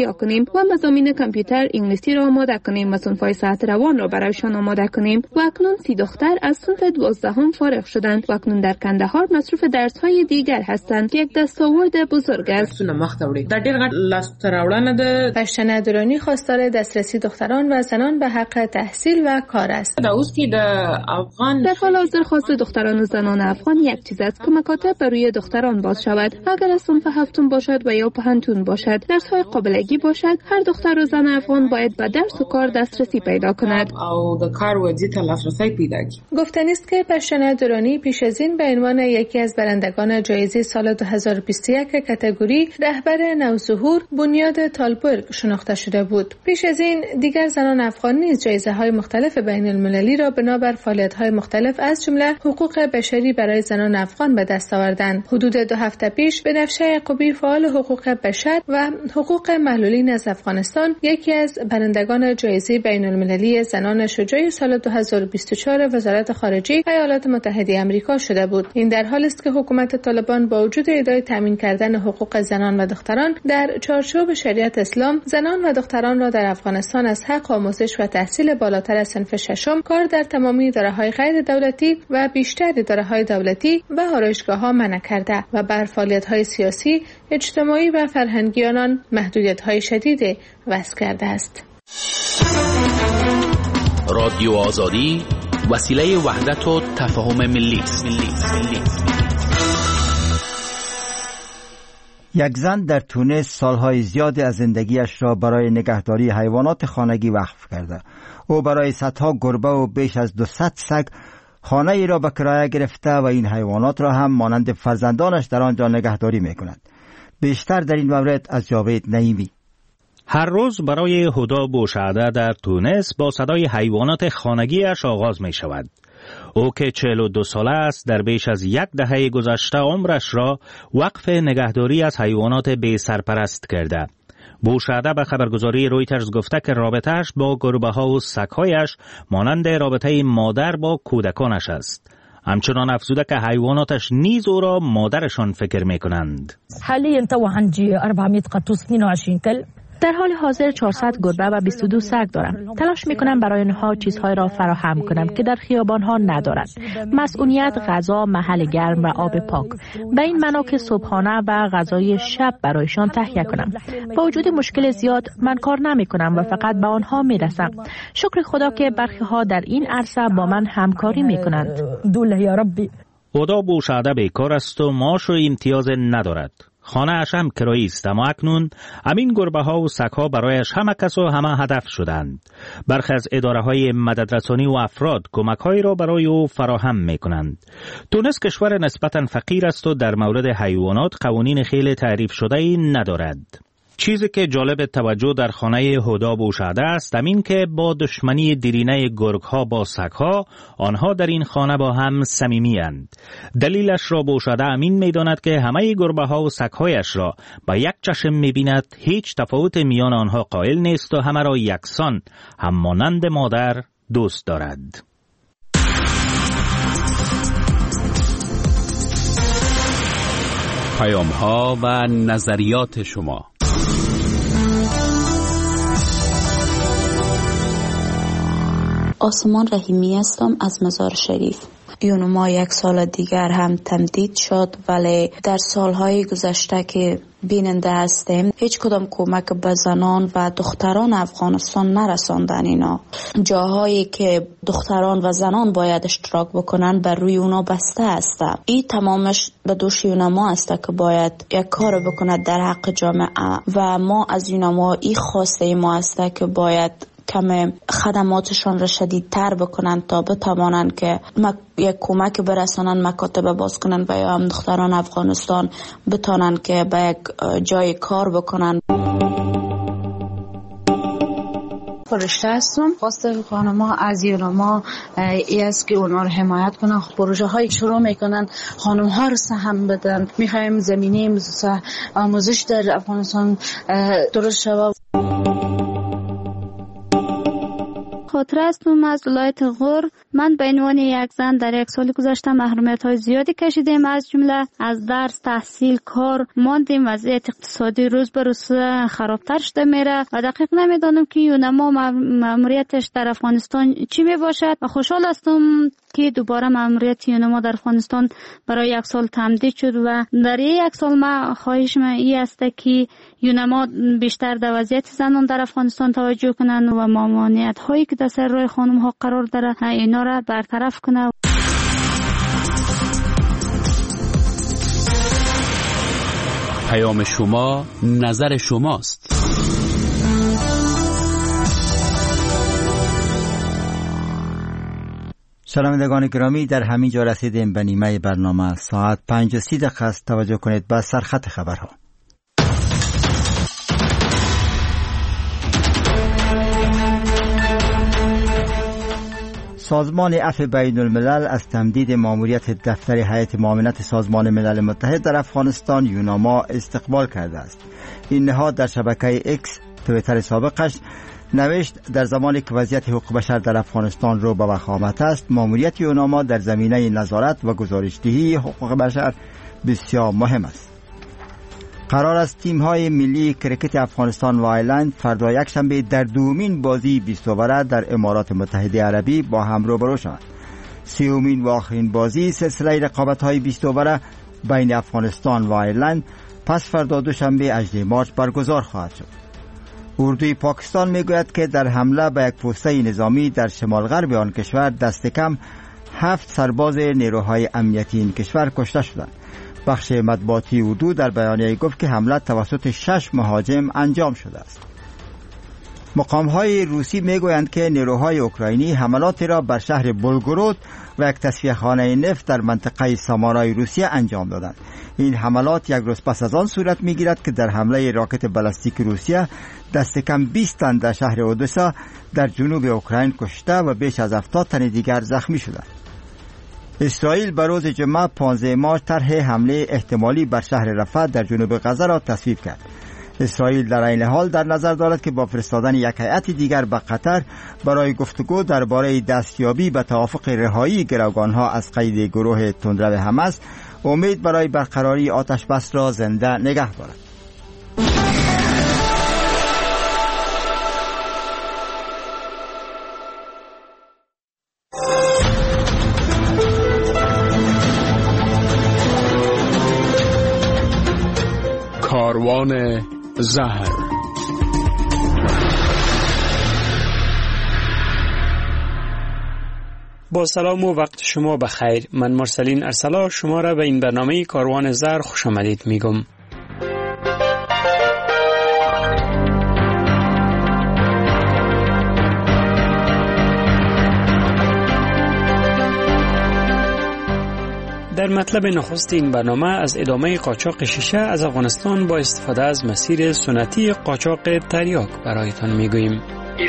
مهیا کنیم و مضامین کامپیوتر انگلیسی را آماده کنیم و صنف‌های صحت روان را برایشان آماده کنیم. و اکنون سی دختر از صنف دوازدهم فارغ شدند و اکنون در کندهار مصروف درس‌های دیگر هستند که یک دستاورد بزرگ است. در ډیر غټ لاسته راوړنه ده. پشتنه درانی خواستار دسترسی دختران و زنان به حق تحصیل و کار است. در اوس کې د افغان در حال حاضر خواست دختران و زنان افغان یک چیز است که مکاتب برای دختران باز شود. اگر از صنف هفتم باشد و یا پهنتون باشد، درس‌های قابلگی باشد، هر دختر و زن افغان باید به درس و کار دسترسی پیدا کند. او د کار وظیفه ته لاسرسی پیدا کړي. گفتنی است که پشتنه درانی پیش از این به عنوان یکی از برندگان جایزه سال دو هزار و بیست و یک کاتگوری رهبر نوظهور بنیاد تالبرگ شناخته شده بود. پیش از این دیگر زنان افغان نیز جایزه‌های مختلف بین المللی را بنابر فعالیت‌های مختلف از جمله حقوق بشری برای زنان افغان به دست آوردند. حدود دو هفته پیش بنفشه یعقوبی فعال حقوق بشر و حقوق معلولین از افغانستان یکی از برندگان جایزه بین المللی زنان شجاع سال دو هزار و بیست و چهار وزارت خارجه ایالات متحده آمریکا شده بود. این در حالی است که حکومت طالبان با وجود ادعای تامین کردن حقوق زنان و دختران در چارچوب شریعت اسلام، زنان و دختران را در افغانستان از حق آموزش و تحصیل بالاتر از صنف ششم، کار در تمامی اداره‌های غیر دولتی و بیشتر اداره‌های دولتی و آرایشگاه‌ها منع کرده و بر فعالیت‌های سیاسی، اجتماعی و فرهنگی آنان محدودیت‌های شدید وضع کرده است. رادیو آزادی وسیله وحدت و تفاهم ملی است. یک زن در تونس سالهای زیادی از زندگیش را برای نگهداری حیوانات خانگی وقف کرده. او برای صدها گربه و بیش از دویست سگ خانه ای را به کرایه گرفته و این حیوانات را هم مانند فرزندانش در آنجا نگهداری می کند. بیشتر در این مورد از جاوید نعیمی. هر روز برای هدا بوشعده در تونس با صدای حیوانات خانگیش آغاز می شود. او که چهل و دو ساله است در بیش از یک دهه گذشته عمرش را وقف نگهداری از حیوانات بی سرپرست کرده. بوشعده به خبرگزاری رویترز گفته که رابطه‌اش با گربه ها و سگ‌هایش مانند رابطه مادر با کودکانش است. همچنان افزوده که حیواناتش نیز او را مادرشان فکر می کنند. حالیاً تو عندي أربعمائة قط واثنين وعشرين كلب. در حال حاضر چهارصد گربه و بیست و دو سگ دارم. تلاش میکنم برای آنها چیزهای را فراهم کنم که در خیابانها ندارند. مسئولیت غذا، محل گرم و آب پاک. به این معنا که صبحانه و غذای شب برایشان تهیه کنم. با وجود مشکل زیاد من کار نمیکنم و فقط به آنها میرسم. شکر خدا که برخی ها در این عرصه با من همکاری میکنند. دوله یا ربی. هدا بوشعده بیکار است و معاش و امتیاز ندارد. خانه اش هم کرایی است، اما اکنون همین گربه ها و سگ ها برایش همه کس و همه هدف شدند. برخی از اداره های مددرسانی و افراد کمک هایی را برای او فراهم می کنند. تونس کشور نسبتا فقیر است و در مورد حیوانات قوانین خیلی تعریف شده ای ندارد. چیزی که جالب توجه در خانه هدا بوشعده است همین که با دشمنی دیرینه گرگ‌ها با سگ‌ها، آنها در این خانه با هم صمیمی‌اند. دلیلش را بوشعده امین می‌داند که همه گربه‌ها و سگ‌هایش را با یک چشم می‌بیند، هیچ تفاوت میان آنها قائل نیست و همه را یکسان هم مانند مادر دوست دارد. پیام‌ها و نظریات شما. آسمان رحیمی هستم از مزار شریف. یونما یک سال دیگر هم تمدید شد، ولی در سالهای گذشته که بیننده هستیم هیچ کدام کمک به زنان و دختران افغانستان نرساندن. اینا جاهایی که دختران و زنان باید اشتراک بکنن بر روی اونا بسته است. این تمامش به دوش یونما است که باید یک کار بکند در حق جامعه و ما از یونما این خواسته ما است که باید کم خدماتشان را شدیدتر بکنن تا بتوانند که یک کمک برسانن، مکاتب باز کنن و یا هم دختران افغانستان بتانند که به یک جای کار بکنن. فرشته هستم. خواست خانم‌ها از یونما ای است که اونها رو حمایت کنن، پروژه های شروع میکنن، خانم‌ها رو سهم بدن. میخوایم زمینه آموزش در افغانستان درست شود. خاطره هستم از ولایت غور. من به عنوان یک زن در یک سال گذشته محرومیت‌های زیادی کشیدیم، از جمله از درس، تحصیل، کار ماندیم. وضعیت اقتصادی روز به روز خرابتر شده میره و دقیق نمیدانم که یونما ماموریتش در افغانستان چی می باشد و خوشحال هستم که دوباره ماموریت یونما در افغانستان برای یک سال تمدید شد و در یک سال ما خواهش من این است که یونما بیشتر در وضعیت زنان در افغانستان توجه کنند و ممانعت هایی که در سر راه خانم ها قرار داره اینا را برطرف کنه. پیام شما نظر شماست. شنوندگان گرامی، در همین جا رسیدیم به نیمه برنامه. ساعت پنج و سی دقیقه است. توجه کنید به سرخط خبرها. سازمان عفو بین الملل از تمدید ماموریت دفتر هیئت معاونت سازمان ملل متحد در افغانستان یوناما استقبال کرده است. این نهاد در شبکه اکس توییتر سابقش نوشت در زمانی که وضعیت حقوق بشر در افغانستان رو به وخامت است، ماموریت یوناما در زمینه نظارت و گزارشدهی حقوق بشر بسیار مهم است. قرار است تیم‌های ملی کرکت افغانستان و آیرلند فردا یکشنبه در دومین بازی بیست اووره در امارات متحده عربی با هم روبرو شوند. سیومین و آخرین بازی سلسله رقابت‌های بیست اووره بین افغانستان و آیرلند پس فردا دوشنبه هجدهم مارس برگزار خواهد شد. اردوی پاکستان میگوید که در حمله به یک پوسته نظامی در شمال غرب آن کشور دست کم هفت سرباز نیروهای امنیتی این کشور کشته شدند. بخش مطبوعاتی اردو در بیانیه گفت که حمله توسط شش مهاجم انجام شده است. مقام‌های روسی میگویند که نیروهای اوکراینی حملاتی را بر شهر بلگورود و یک تصفیه‌خانه نفت در منطقه سامارای روسیه انجام دادند. این حملات یک روز پس از آن صورت میگیرد که در حمله راکت بالستیک روسیه دست کم بیست تن در شهر اودسا در جنوب اوکراین کشته و بیش از هفتاد تن دیگر زخمی شدند. اسرائیل به روز جمعه پانزدهم مارس طرح حمله احتمالی بر شهر رفح در جنوب غزه را تصویب کرد. اسرائیل در این حال در نظر دارد که با فرستادن یک هیئت دیگر به قطر برای گفتگو درباره دستیابی به توافق رهایی گروگانها از قید گروه تندرو حماس امید برای برقراری آتش بس را زنده نگه دارد. کاروان زهر. با سلام و وقت شما بخیر. من مرسلین ارسلا شما را به این برنامه کاروان زهر خوش آمدید میگم. در مطلب نخست این برنامه از ادامه قاچاق شیشه از افغانستان با استفاده از مسیر سنتی قاچاق تریاک برایتان میگوییم.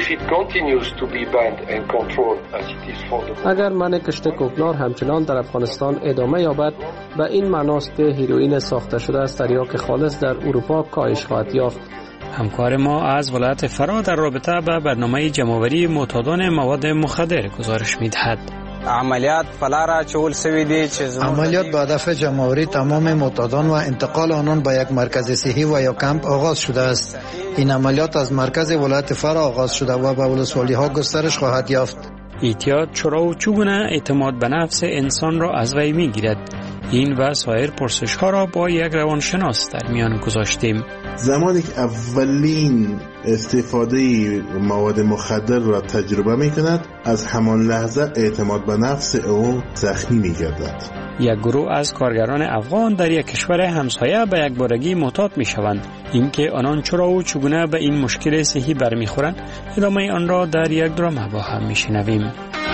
اگر من کشت کوکنار همچنان در افغانستان ادامه یابد به این معناست که هیروئین ساخته شده از تریاک خالص در اروپا کاهش خواهد یافت. همکار ما از ولایت فرا در رابطه به برنامه جمع‌آوری معتادان مواد مخدر گزارش می‌دهد. عملیات فلارا چول سوی دی چیز عملیات با هدف جمع‌آوری تمام معتادان و انتقال آنان به یک مرکز صحی و یا کمپ آغاز شده است. این عملیات از مرکز ولایت فرا آغاز شده و به ولسوالی‌ها گسترش خواهد یافت. اعتیاد چرا و چگونه اعتماد به نفس انسان را از وی می‌گیرد؟ این و سایر پرسش‌ها را با یک روانشناس در میان گذاشتیم. زمانی که اولین استفاده مواد مخدر را تجربه می کند از همان لحظه اعتماد به نفس او زخمی می گردد. یک گروه از کارگران افغان در یک کشور همسایه به یک بارگی معتاد می شوند. اینکه آنان چرا و چگونه به این مشکل صحی برمیخورند ادامه آن را در یک درامه با هم می شنویم.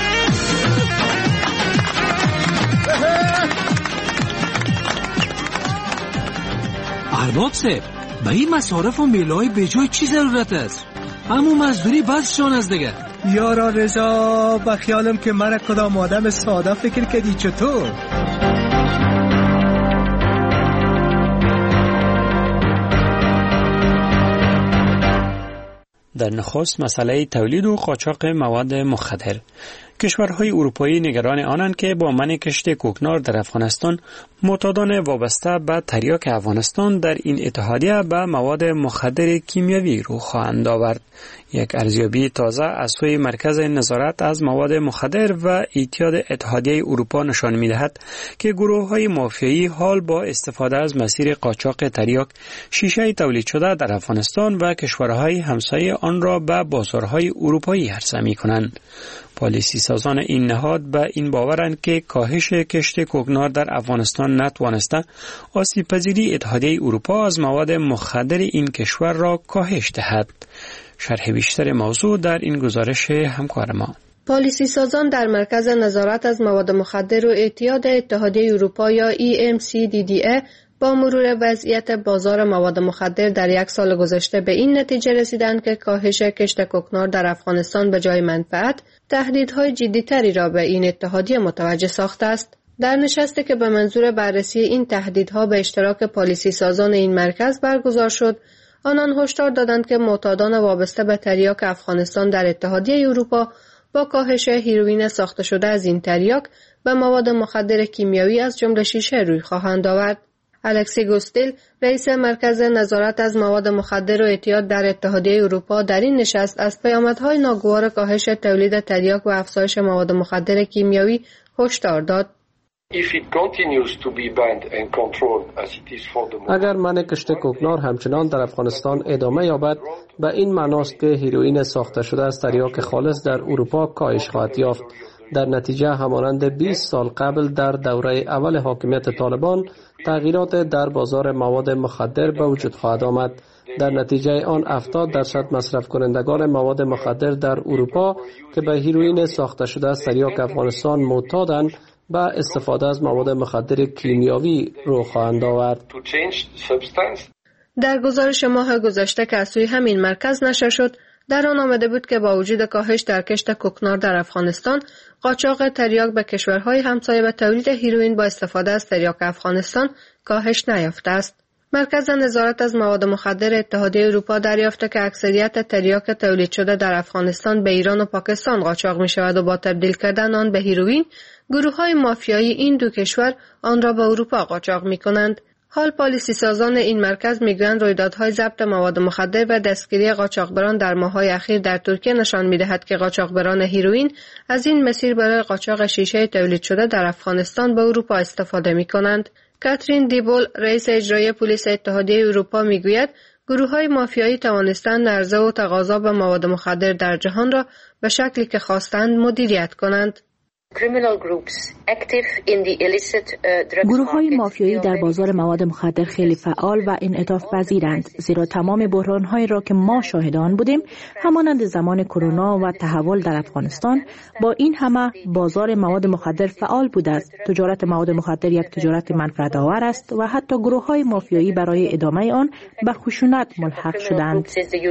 ارباب صاحب، به این مصارف و میلای به جای چی ضرورت است؟ همون مزدوری بسشان از دیگه. یارا رضا، به خیالم که من کدام آدم ساده فکر کردی چطور؟ در نخست مسئله تولید و قاچاق مواد مخدر. کشورهای اروپایی نگران آنند که با منع کشت کوکنار در افغانستان معتادان وابسته به تریاک افغانستان در این اتحادیه به مواد مخدر کیمیاوی رو خواهند آورد. یک ارزیابی تازه از سوی مرکز نظارت از مواد مخدر و اعتیاد اتحادیه اروپا نشان می‌دهد که گروه‌های مافیایی حال با استفاده از مسیر قاچاق تریاک شیشه تولید شده در افغانستان و کشورهای همسایه آن را به بازارهای اروپایی عرضه می‌کنند. پالیسی سازان این نهاد به این باورند که کاهش کشت کوکنار در افغانستان نتوانسته آسیب پذیری اتحادیه اروپا از مواد مخدر این کشور را کاهش دهد. شرح بیشتر موضوع در این گزارش همکار ما. پالیسی سازان در مرکز نظارت از مواد مخدر و اعتیاد اتحادیه اروپا یا ای ام سی دی دی ای با مرور وضعیت بازار مواد مخدر در یک سال گذشته به این نتیجه رسیدند که کاهش کشت کوکنار در افغانستان به جای منفعت تهدیدهای جدی‌تری را به این اتحادیه متوجه ساخته است. در نشستی که به منظور بررسی این تهدیدها به اشتراک پالیسی سازان این مرکز برگزار شد، آنان هشدار دادند که معتادان وابسته به تریاک افغانستان در اتحادیه اروپا با کاهش هیروئین ساخته شده از این تریاک به مواد مخدر کیمیاوی از جمله شیشه روی خواهند آورد. الکسی گوستیل، رئیس مرکز نظارت از مواد مخدر و اعتیاد در اتحادیه اروپا، در این نشست از پیامدهای ناگوار کاهش تولید تریاک و افزایش مواد مخدر کیمیاوی هشدار داد. اگر منع کشت کوکنار همچنان در افغانستان ادامه یابد، به این معناست که هیروئین ساخته شده از تریاک خالص در اروپا کاهش خواهد یافت. در نتیجه همانند بیست سال قبل در دوره اول حاکمیت طالبان تغییرات در بازار مواد مخدر به وجود خواهد آمد. در نتیجه آن هفتاد درصد مصرف کنندگان مواد مخدر در اروپا که به هیروئین ساخته شده از تریاک افغانستان معتادند به استفاده از مواد مخدر کیمیاوی رو خواهند آورد. در گزارش ماه گذشته که از سوی همین مرکز نشر شد، در آن آمده بود که با وجود کاهش در کشت کوکنار در افغانستان، قاچاق تریاک به کشورهای همسایه به تولید هیروئین با استفاده از تریاک افغانستان کاهش نیافته است. مرکز نظارت از مواد مخدر اتحادیه اروپا دریافته که اکثریت تریاک تولید شده در افغانستان به ایران و پاکستان قاچاق می شود و با تبدیل کردن آن به هیروئین، گروه‌های مافیایی این دو کشور آن را به اروپا قاچاق می کنند. حال پالیسی سازان این مرکز میگویند رویدادهای ضبط مواد مخدر و دستگیری قاچاقبران در ماه‌های اخیر در ترکیه نشان می‌دهد که قاچاقبران هیروئین از این مسیر برای قاچاق شیشه تولید شده در افغانستان به اروپا استفاده می‌کنند. کاترین دیبول، رئیس اجرایی پلیس اتحادیه اروپا میگوید گروه‌های مافیایی توانستند عرضه و تقاضا به مواد مخدر در جهان را به شکلی که خواستند مدیریت کنند. گروه های مافیایی در بازار مواد مخدر خیلی فعال و انعطاف پذیرند، زیرا تمام بحران هایی را که ما شاهد آن بودیم همانند زمان کرونا و تحول در افغانستان، با این همه بازار مواد مخدر فعال بوده است. تجارت مواد مخدر یک تجارت منفعت آور است و حتی گروه های مافیایی برای ادامه آن به خشونت ملحق شدند.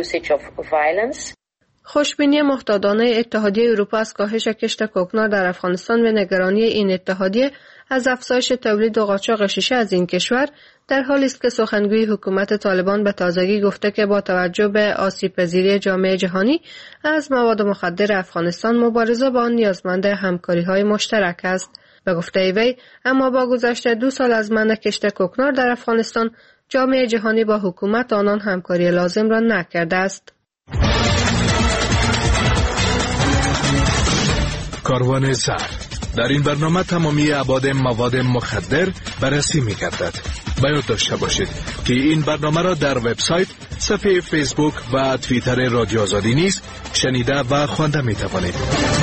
خوشبینی محتاطانه اتحادیه اروپا از کاهش کشت کوکنار در افغانستان و نگرانی این اتحادیه از افزایش تولید و قاچاق شیشه از این کشور در حالی است که سخنگوی حکومت طالبان به تازگی گفته که با توجه به آسیب‌پذیری جامعه جهانی از مواد مخدر افغانستان، مبارزه با آن نیازمند همکاری‌های مشترک است. به گفته وی، اما با گذشت دو سال از منع کشت کوکنار در افغانستان، جامعه جهانی با حکومت آنان همکاری لازم را نکرده است. کاروان زهر. در این برنامه تمامی ابعاد مواد مخدر بررسی می گردد. باید داشته باشید که این برنامه را در وبسایت، صفحه فیسبوک و توییتر رادیو آزادی نیز شنیده و خوانده می توانید.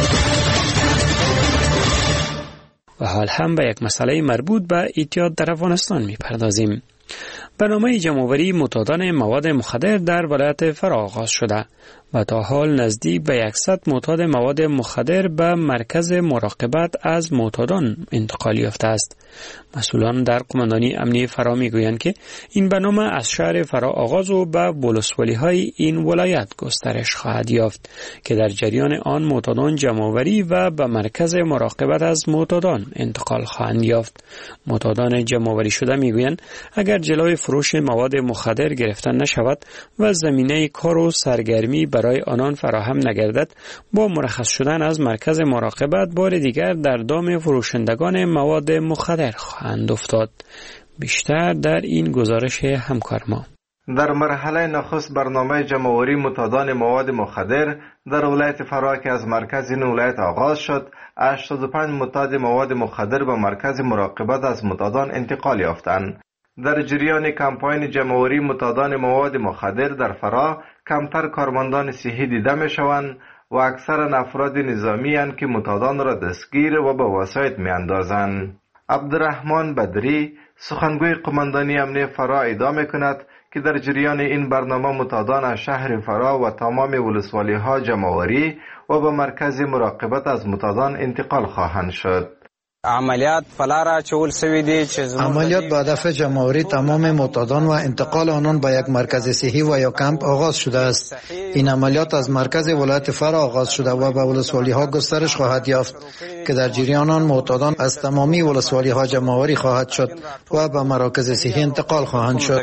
و حال هم به یک مسئله مربوط به اعتیاد در افغانستان می پردازیم. برنامه جمع‌آوری معتادان مواد مخدر در ولایت فرا آغاز شده و تا حال نزدیک به صد معتاد مواد مخدر به مرکز مراقبت از معتادان انتقال یافته است. مسئولان در قماندانی امنیه فرا میگویند که این برنامه از شهر فرا آغاز و به ولسوالی‌های این ولایت گسترش خواهد یافت که در جریان آن معتادان جمع‌آوری و به مرکز مراقبت از معتادان انتقال خواهند یافت. معتادان جمع‌آوری شده میگویند اگر جلوی فروش مواد مخدر گرفتن نشود و زمینه کار و سرگرمی برای آنان فراهم نگردد، با مرخص شدن از مرکز مراقبت بار دیگر در دام فروشندگان مواد مخدر خواهند افتاد. بیشتر در این گزارش همکار ما. در مرحله نخست برنامه جمع‌آوری متادان مواد مخدر در ولایت فرا که از مرکز این ولایت آغاز شد، هشتاد و پنج متاد مواد مخدر به مرکز مراقبت از متادان انتقال یافتند. در جریان کمپاین جمع‌آوری متادان مواد مخدر در فرا کمتر کارمندان صحی دیده می‌شوند و اکثر افراد نظامی اند که متادان را دستگیر و به وسایط می‌اندازند. عبدالرحمن بدری سخنگوی قماندانی امنیه فرا ادعا می‌کند که در جریان این برنامه متادان از شهر فرا و تمام ولسوالی‌ها جمع‌آوری و به مرکز مراقبت از متادان انتقال خواهند شد. عملیات پلارا چول سوی دی عملیات با هدف جمع‌آوری تمام معتادان و انتقال آنان به یک مرکز صحی و یا کمپ آغاز شده است. این عملیات از مرکز ولایت فرا آغاز شده و به ولسوالی‌ها گسترش خواهد یافت که در جریان آن معتادان از تمامی ولسوالی‌ها جمع‌آوری خواهد شد و به مراکز صحی انتقال خواهند شد.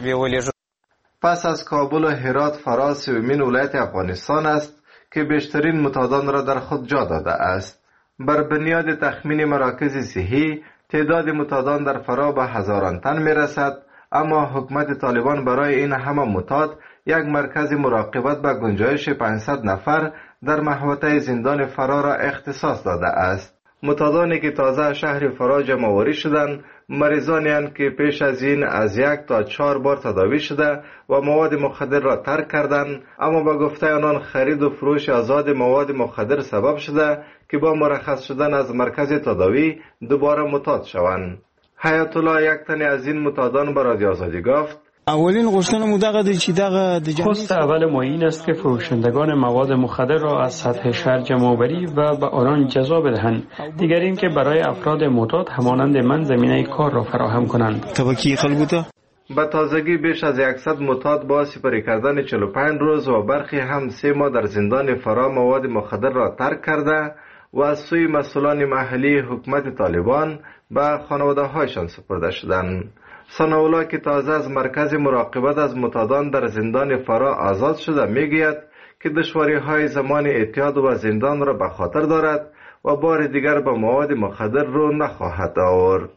پس از کابل و هرات فرا سومین ولایت افغانستان است که بیشترین معتادان را در خود جا داده است. بر بنیاد تخمین مراکز صحی تعداد معتادان در فرا به هزاران تن می رسد، اما حکومت طالبان برای این همه معتاد یک مرکز مراقبت به گنجایش پانصد نفر در محوطه زندان فرا را اختصاص داده است. معتادانی که تازه شهر فرا جمع‌آوری شدند مریضانی اند که پیش از این از یک تا چهار بار تداوی شده و مواد مخدر را ترک کردند، اما با گفته آنان خرید و فروش آزاد مواد مخدر سبب شده که با مرخص شدن از مرکز تداوی دوباره معتاد شوند. حیات الله یک تن از این معتادان به رادیو آزادی گفت: اولین غوښتنه دغه د چې دغه د خواست اول ما این است که فروشندگان مواد مخدر را از سطح شهر جمع‌آوری و به آنان جزا بدهند. دیگر این که برای افراد معتاد همانند من زمینه کار را فراهم کنند. تبکی خلبوده به تازگی بیش از صد معتاد با سپری کردن چهل و پنج روز و برخی هم سه ماه در زندان فرا مواد مخدر را ترک کرده و از سوی مسئولان محلی حکومت طالبان به خانواده‌هایشان سپرده شدند. ثناءالله که تازه از مرکز مراقبت از معتادان در زندان فرا آزاد شده میگوید که دشواری‌های زمان اعتیاد و زندان را به خاطر دارد و بار دیگر به مواد مخدر رو نخواهد آورد.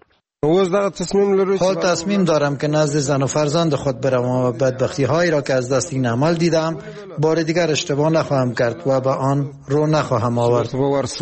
حال تصمیم دارم که نزد زن و فرزند خود برم و بدبختی هایی را که از دست این عمل دیدم بار دیگر اشتباه نخواهم کرد و به آن رو نخواهم آورد.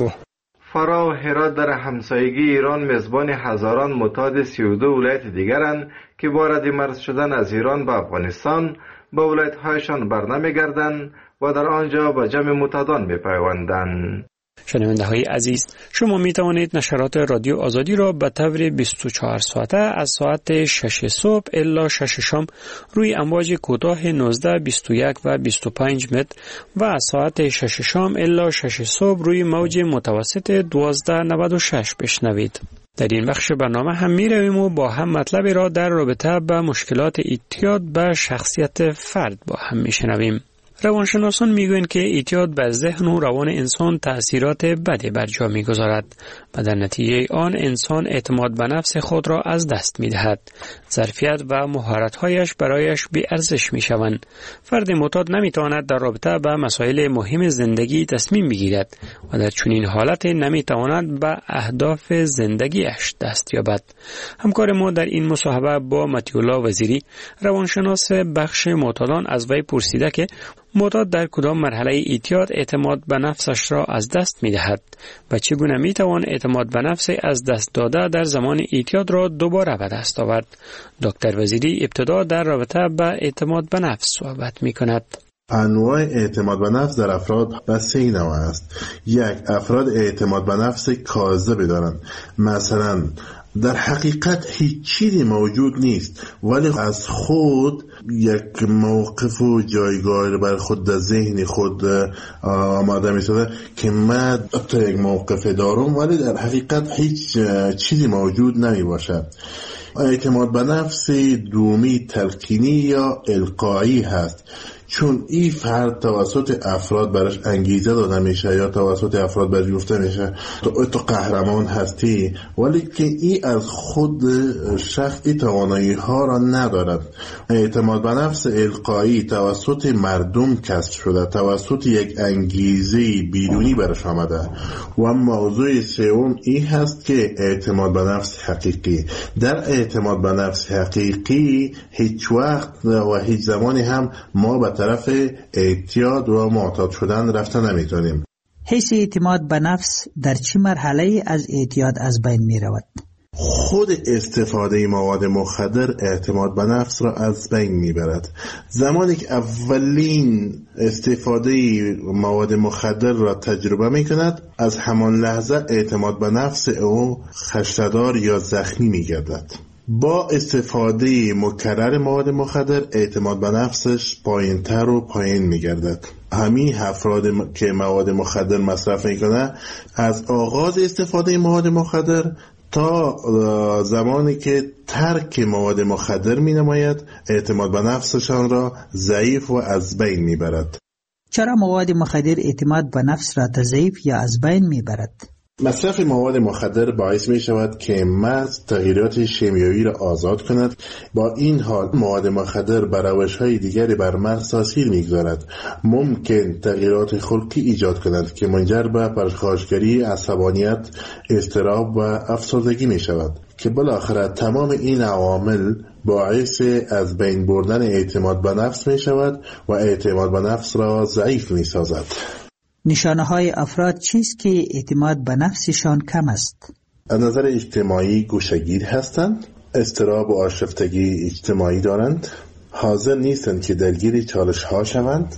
فرا و هرات در همسایگی ایران میزبان هزاران معتاد سی و دو ولایت دیگرند که وارد مرز شدن از ایران به افغانستان به ولایت‌هایشان برنمیگردند و در آنجا به جمع معتادان میپیوندند. شنونده های عزیز، شما می توانید نشرات رادیو آزادی را به طور بیست و چهار ساعته از ساعت شش صبح الی شش شام روی امواج کوتاه نوزده، بیست و یک و بیست و پنج متر و از ساعت شش شام الی شش صبح روی موج متوسط دوازده نود و شش بشنوید. در این بخش برنامه هم می رویم و با هم مطلبی را در رابطه با مشکلات اعتیاد به شخصیت فرد با هم می شنویم. روانشناسان میگویند که اعتیاد بر ذهن و روان انسان تأثیرات بدی بر جا میگذارد و در نتیجه آن انسان اعتماد به نفس خود را از دست میدهد. ظرفیت و مهارت‌هایش برایش بی ارزش میشوند. فرد معتاد نمیتواند در رابطه با مسائل مهم زندگی تصمیم بگیرد و در چنین حالت نمیتواند به اهداف زندگیش دست یابد. همکار ما در این مصاحبه با مطیع وزیری روانشناس بخش معتادان از وی پرسیده که معتاد در کدام مرحله اعتیاد اعتماد به نفسش را از دست می دهد و چگونه می توان اعتماد به نفس از دست داده در زمان اعتیاد را دوباره به دست آورد. دکتر وزیری ابتدا در رابطه به اعتماد به نفس صحبت می کند. انواع اعتماد به نفس در افراد به سه نوع است. یک، افراد اعتماد به نفس کاذب دارند، مثلا در حقیقت هیچ چیزی موجود نیست ولی از خود یک موقف و جایگاه بر خود در ذهن خود آماده می سازه که من تا یک موقف دارم ولی در حقیقت هیچ چیزی موجود نمی باشد. اعتماد به نفس دومی تلقینی یا القایی هست چون این فرد توسط افراد برش انگیزه داده میشه یا توسط افراد برش گفته میشه تو تو قهرمان هستی، ولی که این از خود شخص این توانایی ها را ندارد. اعتماد به نفس القایی توسط مردم کسب شده، توسط یک انگیزه بیرونی برش آمده. و موضوع سوم این هست که اعتماد به نفس حقیقی. در اعتماد به نفس حقیقی هیچ وقت و هیچ زمانی هم ما به طرف اعتیاد و معتاد شدن رفته نمیتونیم. حس اعتماد به نفس در چه مرحله از اعتیاد از بین می رود؟ خود استفاده مواد مخدر اعتماد به نفس را از بین میبرد. زمانی که اولین استفاده مواد مخدر را تجربه میکند، از همان لحظه اعتماد به نفس او خشتدار یا زخمی میگردد. با استفاده مکرر مواد مخدر اعتماد به نفسش پایین تر و پایین میگردد. همین افراد که مواد مخدر مصرف میکنه، از آغاز استفاده مواد مخدر تا زمانی که ترک مواد مخدر می نماید، اعتماد به نفسشان را ضعیف و از بین می برد. چرا مواد مخدر اعتماد به نفس را ضعیف یا از بین می برد؟ مصرف مواد مخدر باعث می شود که مغز تغییرات شیمیایی را آزاد کند. با این حال مواد مخدر بر روش‌های دیگری بر مغز تاثیر می‌گذارد. ممکن تغییرات خلقی ایجاد کند که منجر به پرخاشگری، عصبانیت، اضطراب و افسردگی می شود که بالاخره تمام این عوامل باعث از بین بردن اعتماد به نفس می شود و اعتماد به نفس را ضعیف می سازد. نشانه های افراد چیست که اعتماد به نفسشان کم است؟ از نظر اجتماعی گوشه‌گیر هستند، اضطراب و آشفتگی اجتماعی دارند، حاضر نیستند که درگیر چالش ها شوند،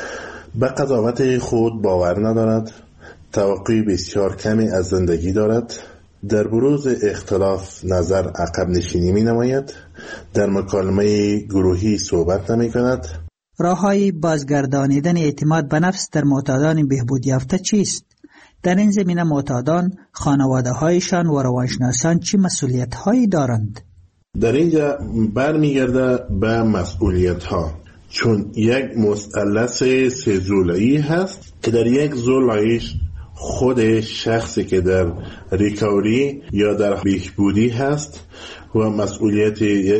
به قضاوت خود باور ندارد، توقع بسیار کمی از زندگی دارد، در بروز اختلاف نظر عقب نشینی می نماید، در مکالمه گروهی صحبت نمی کند. راه‌های بازگردانیدن اعتماد به نفس در معتادان بهبود یافته چیست؟ در این زمینه معتادان، خانواده‌هایشان و روانشناسان چه مسئولیت‌هایی دارند؟ در اینجا برمیگرده به مسئولیت‌ها، چون یک مثلث سه ضلعی هست که در یک ضلعش خود شخصی که در ریکاوری یا در بهبودی هست و مسئولیت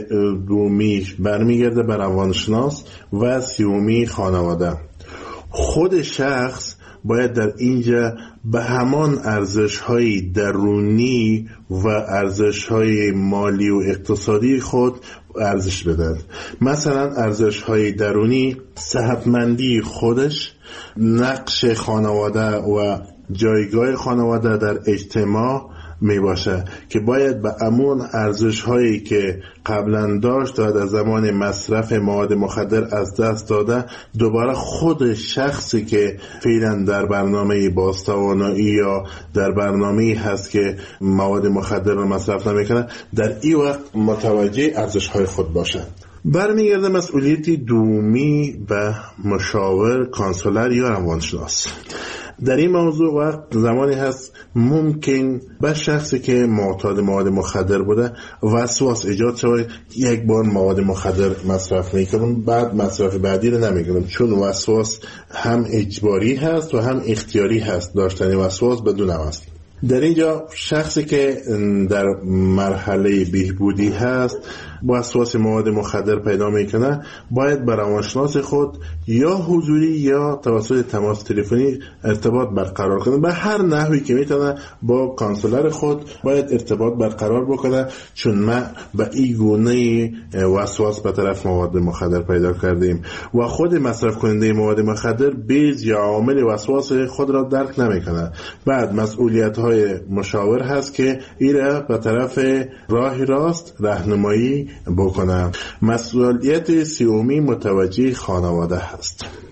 دومیش برمیگرده به روانشناس و سومی خانواده. خود شخص باید در اینجا به همان ارزش‌های درونی و ارزش‌های مالی و اقتصادی خود ارزش بدهد. مثلا ارزش‌های درونی، صحتمندی خودش، نقش خانواده و جایگاه خانواده در اجتماع می باشه که باید به امون ارزش هایی که قبلا داشت و در زمان مصرف مواد مخدر از دست داده، دوباره خود شخصی که فعلا در برنامه بازتوانایی یا در برنامه هست که مواد مخدر رو مصرف نمیکنه، در این وقت متوجه ارزش های خود باشه. برمیگرده مسئولیتی دومی به مشاور، کانسولر یا روانشناس. در این موضوع وقت زمانی هست ممکن به شخصی که معتاد مواد مخدر بوده وسواس ایجاد شود، یک بار مواد مخدر مصرف میکنم بعد مصرف بعدی رو نمیکنم، چون وسواس هم اجباری هست و هم اختیاری هست. داشتن وسواس بدون است. در اینجا شخصی که در مرحله بهبودی هست وسواس مواد مخدر پیدا میکنه، باید با روانشناس خود یا حضوری یا توسط تماس تلفنی ارتباط برقرار کنه. به هر نحوی که میتونه با کانسولر خود باید ارتباط برقرار بکنه، چون ما به این گونه وسواس به طرف مواد مخدر پیدا کردیم و خود مصرف کننده مواد مخدر بیز یا عامل وسواس خود را درک نمیکنه. بعد مسئولیت های مشاور هست که ایره به طرف راه راست راهنمایی بکنه. مسئولیت سومی متوجه خانواده هست.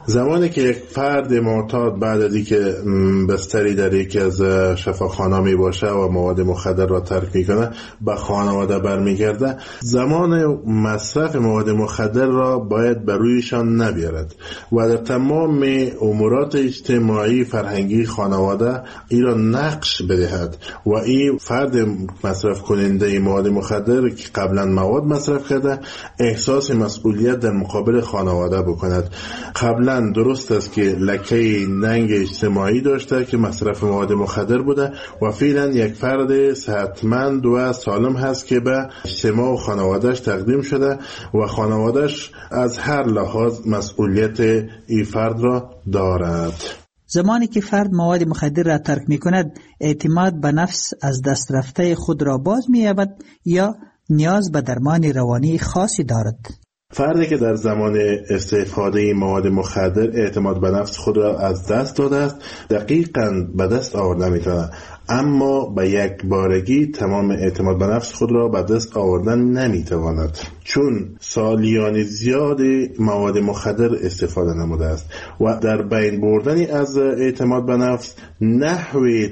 زمانی که یک فرد معتاد بعد از اینکه بستری در یکی از شفاخانه‌ها می باشه و مواد مخدر را ترک میکنه به خانواده برمیگرده، زمان مصرف مواد مخدر را باید بر رویشان نبیارد و در تمام امورات اجتماعی فرهنگی خانواده این را نقش بدهد و این فرد مصرف کننده مواد مخدر که قبلا مواد مصرف کرده احساس مسئولیت در مقابل خانواده بکند. قبلا درست است که لکه ننگ اجتماعی داشته که مصرف مواد مخدر بوده و فعلا یک فرد صحتمند و سالم هست که به اجتماع و خانوادهش تقدیم شده و خانوادهش از هر لحاظ مسئولیت این فرد را دارد. زمانی که فرد مواد مخدر را ترک می کند، اعتماد به نفس از دست رفته خود را باز می یابد یا نیاز به درمان روانی خاصی دارد؟ فردی که در زمان استفاده مواد مخدر اعتماد به نفس خود را از دست داده است دقیقاً به دست آورده میتونه، اما به یک بارگی تمام اعتماد به نفس خود را به دست آوردن نمیتواند، چون سالیان زیاد مواد مخدر استفاده نموده است و در بین بردن از اعتماد به نفس نحوه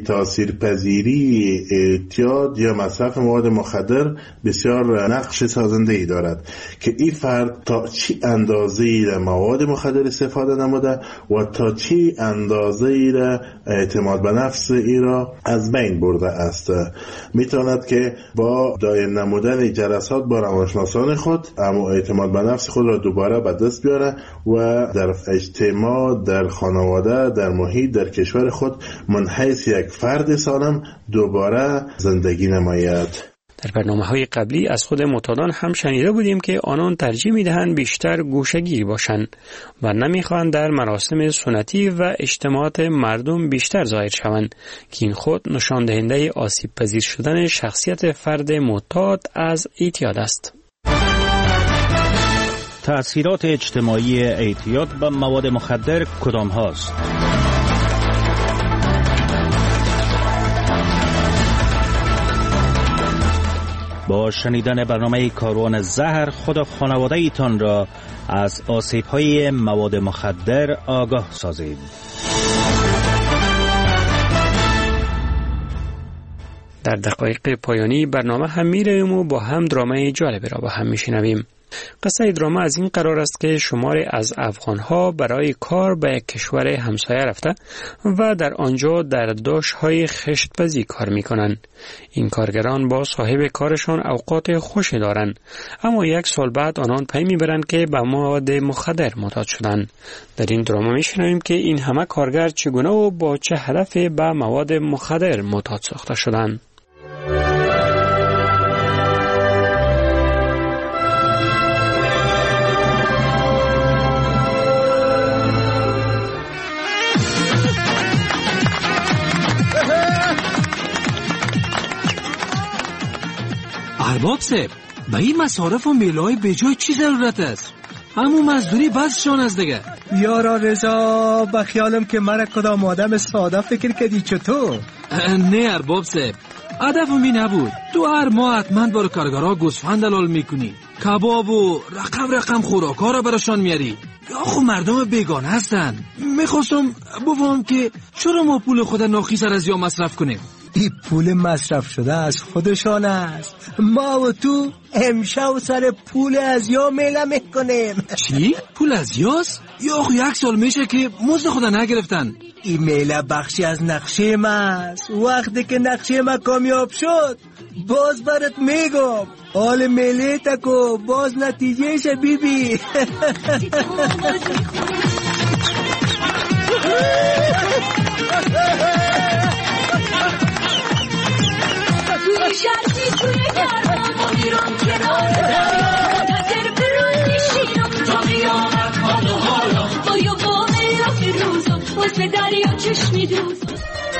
تاثیرپذیری اعتیاد یا مصرف مواد مخدر بسیار نقش سازنده‌ای دارد که این فرد تا چی اندازه‌ای را مواد مخدر استفاده نموده و تا چی اندازه‌ای را اعتماد به نفس ای را از بین برده است. میتواند که با دایر نمودن جلسات با روانشناسان خود اما اعتماد به نفس خود را دوباره به دست بیاره و در اجتماع، در خانواده، در محیط، در کشور خود من حیث یک فرد سالم دوباره زندگی نماید. در برنامه‌های قبلی از خود معتادان هم شنیده بودیم که آنان ترجیح می‌دهند بیشتر گوشه‌گیر باشند و نمی‌خواهند در مراسم سنتی و اجتماعات مردم بیشتر ظاهر شوند که این خود نشان دهنده آسیب پذیر شدن شخصیت فرد معتاد از اعتیاد است. تأثیرات اجتماعی اعتیاد به مواد مخدر کدام هاست؟ با شنیدن برنامه کاروان زهر خود و خانواده ایتان را از آسیب‌های مواد مخدر آگاه سازید. در دقایق پایانی برنامه هم می‌رویم و با هم درامای جالبی را با هم می‌شنویم. قصه دراما از این قرار است که شماری از افغان‌ها برای کار به یک کشور همسایه رفته و در آنجا در داشت‌های خشت‌پزی کار می‌کنند. این کارگران با صاحب کارشان اوقات خوشی دارند، اما یک سال بعد آنان پی می‌برند که به مواد مخدر معتاد شدند. در این دراما می‌شنویم که این همه کارگر چگونه و با چه هدفی به مواد مخدر معتاد ساخته شدند. ارباب صاحب، به این مصارف و میلای به جای چی ضرورت است؟ همون مزدوری بسشان از دیگه. یارا رضا، به خیالم که من کدام آدم ساده فکر کردی چطور؟ نه ارباب صاحب، هدفم این نبود. تو هر ماه حتما بار کارگرها گوسفند حلال میکنی، کباب و رقم رقم خوراکا را براشان میاری. یا خو مردم بیگانه هستن. میخواستم بفهم که چرا ما پول خود ناخیز از یا مصرف کنیم؟ این پول مصرف شده از خودشان است. ما و تو امشب سر پول از یا میله میکنیم. چی؟ پول از یاست؟ یا خو یک سال میشه که مزد خود نگرفتن. این میله بخشی از نقشه ما است. وقتی که نقشه ما کامیاب شد باز برات میگم. حال میله تکو باز نتیجهش بی بی. شرطی توی گرمان و میرم کنار دریا نظر برون میشینم تا قیامت حال و حالا بایا با میرا روزم واسه دریا چشمی دوزم.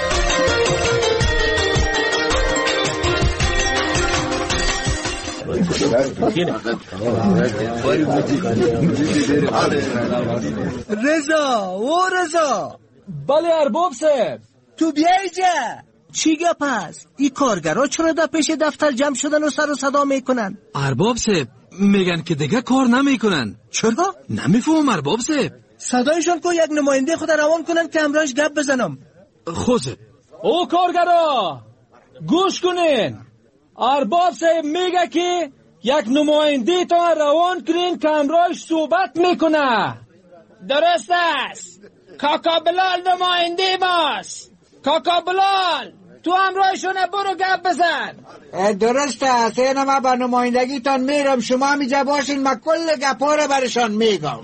رضا و رضا. بله ارباب صاحب. تو بیا اینجا. چی گپ هست؟ این کارگرها چرا در پیش دفتر جمع شدن و سر و صدا میکنن؟ ارباب صاحب میگن که دیگه کار نمیکنن. چرا؟ نمیفهم ارباب صاحب. صدایشان کو یک نماینده خود روان کنن که همراهش گپ بزنم. خوزه او کارگرا گوش کنین، ارباب صاحب میگه که یک نماینده تا روان کنین که همراهش صحبت میکنه. درست است. کاکا بلال نماینده ماست. کاکا بلال تو همراهشونه، برو گپ بزن. درست است. اینا ما با نمایندگی تان میرم، شما میجا باشین، ما کل گپا رو برشان میگم.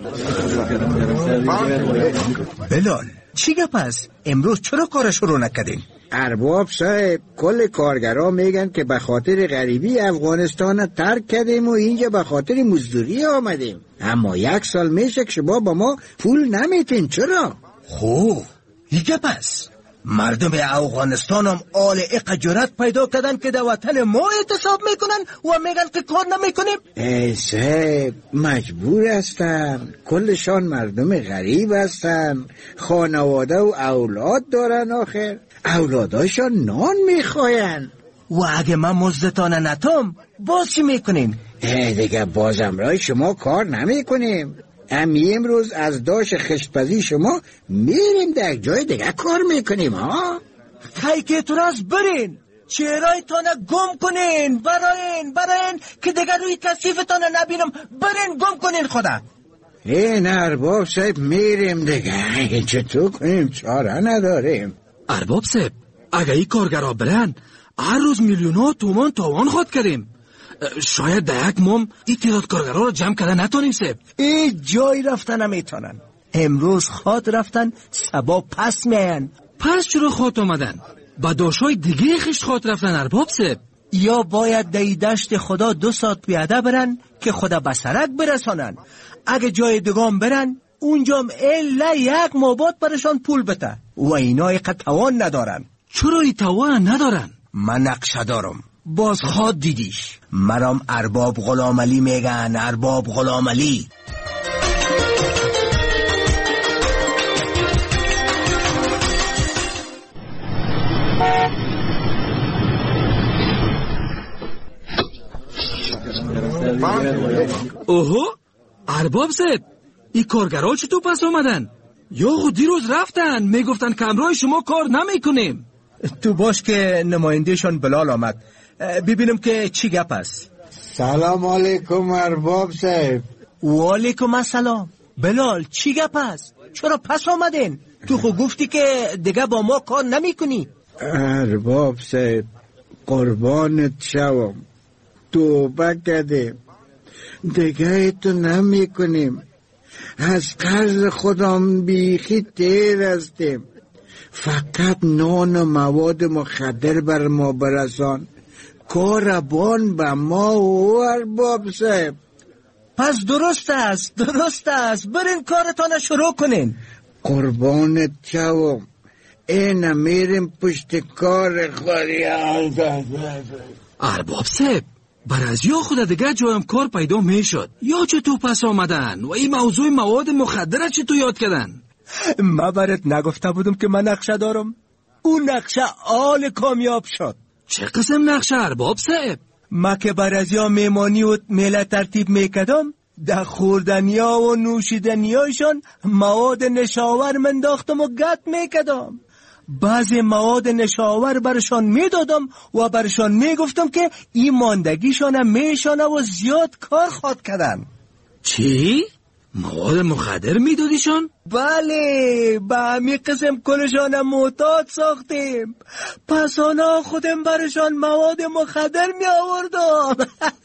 بلال چی گپ است؟ امروز چرا کار شروع نکردین؟ ارباب صاحب کل کارگرها میگن که به خاطر غریبی افغانستان ترک کردیم و اینجا به خاطر مزدوری آمدیم، اما یک سال میشه که شما با ما پول نمیتین. چرا؟ خب این گپ است. مردم افغانستان هم آل اق جرأت پیدا کردن که در وطن ما اعتصاب میکنن و میگن که کار نمیکنیم. ای صاحب مجبور هستن، کلشان مردم غریب هستن، خانواده و اولاد دارن، آخر اولاداشان نان میخواین. و اگه من مزدتان نتام باز چی میکنین؟ ای دیگه بازم رای شما کار نمیکنیم. امی امروز از داش خشتپزی شما میریم در جای دیگه کار میکنیم ها. خی که تو راست برین، چهرهای تانه گم کنین، براین براین که دیگه روی کسیفتانه نبینم، برین گم کنین خدا. این ارباب صاحب میریم دیگه، چطور کنیم؟ چاره نداریم. ارباب صاحب اگه ای کارگرها برن هر روز میلیون ها تومان تاوان خواد کردیم. شاید در یک مام این تعداد کارگرها رو جمع کرده نتانیم صاحب. ای جای رفتن نمیتونن، امروز خواد رفتن سبا پس میان. پس چرا خواد آمدن؟ با داشای دیگه خشت خواد رفتن ارباب صاحب. یا باید دی دشت خدا دو ساعت پیاده برن که خدا بسرک برسانن. اگه جای دگام برن اونجام الا یک مابات برشان پول بده و اینا ایقا توان ندارن. چرا ای توان ندارن؟ من نقشه دارم، باز خواد دیدیش. مرام ارباب غلام علی میگن، ارباب غلام علی. اوهو ارباب صاحب این کارگرها چطور پس آمدن؟ یا خود دیروز رفتن میگفتن که همراه شما کار نمیکنیم. تو باش که نمایندهشان بلال آمد، ببینم که چی گپ است. سلام علیکم ارباب صاحب. و علیکم السلام. بلال چی گپ است؟ چرا پس آمدین؟ تو خود گفتی که دیگه با ما کار نمیکنی. ارباب صاحب قربانت شوم، توبه کردیم، دیگه تو نمیکنیم، از قرض خودم بیخی تیر هستیم، فقط نان و مواد مخدر بر ما برسان، کاربان به ما و ارباب صاحب. پس درست است درست است، برین کارتان شروع کنین. قربانت شوم، این میریم پشت کار خوری. ارباب صاحب برای یا خود دیگه جایم کار پیدا میشد، یا چطور پس آمدن و این موضوع مواد مخدر چطور یاد کردن؟ ما برات نگفته بودم که من نقشه دارم؟ اون نقشه آل کامیاب شد. چه قسم نقشه ارباب صاحب؟ ما که برازیا میمانی و میله ترتیب میکدم، در خوردنیا و نوشیدنیاشان مواد نشاور منداختم و گت میکدم. بعضی مواد نشاور برشان میدادم و برشان میگفتم که این ماندگیشان میشانه و زیاد کار خواد کردن. چی؟ مواد مخدر میدادیشان؟ بله، به همی قسم کلشان معتاد ساختیم. پس آنا خودم برشان مواد مخدر می آوردم.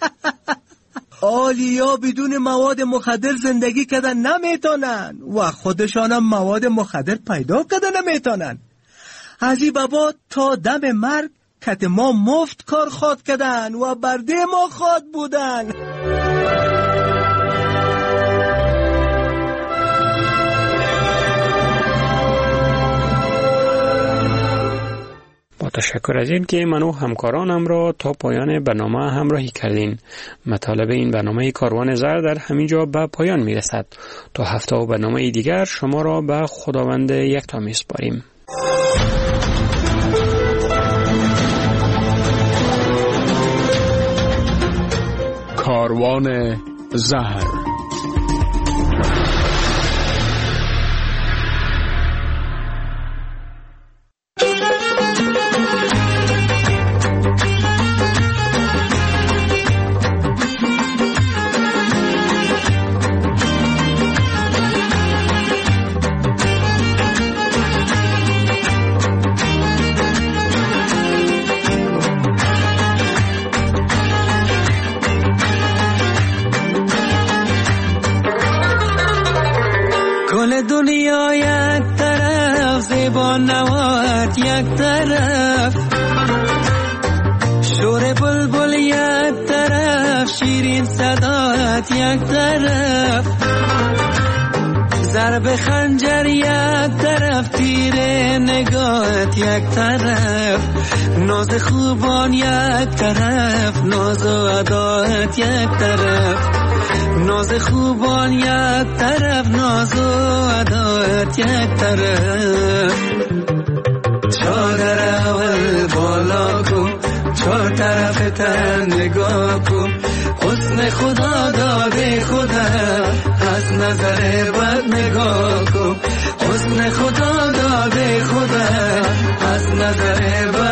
آلیا بدون مواد مخدر زندگی کردن نمیتونن و خودشان هم مواد مخدر پیدا کردن نمیتونن. از این بابا تا دم مرگ کت ما مفت کار خواد کردن و برده ما خواد بودن. با تشکر از این که من و همکارانم را تا پایان برنامه همراهی کردین. مطالب این برنامه کاروان زر در همینجا به پایان می رسد. تا هفته و برنامه دیگر شما را به خداوند یکتا می سپاریم. کاروان زهر. دنیا یک طرف، زیبا نوات یک طرف، شور بلبل یک طرف، شیرین صدات یک طرف، ضرب خنجر یک طرف، تیر نگاهت یک طرف، ناز خوبان یک طرف، ناز و ادایت یک طرف، ناز خوبان یک طرف، ناز و ادایت یک طرف. چادر اول بالا کو، چهار طرف تن نگاه کو، حسن خدا داده خدا، از نظر بد نگاه کو، حسن خدا داده خدا، از نظر بد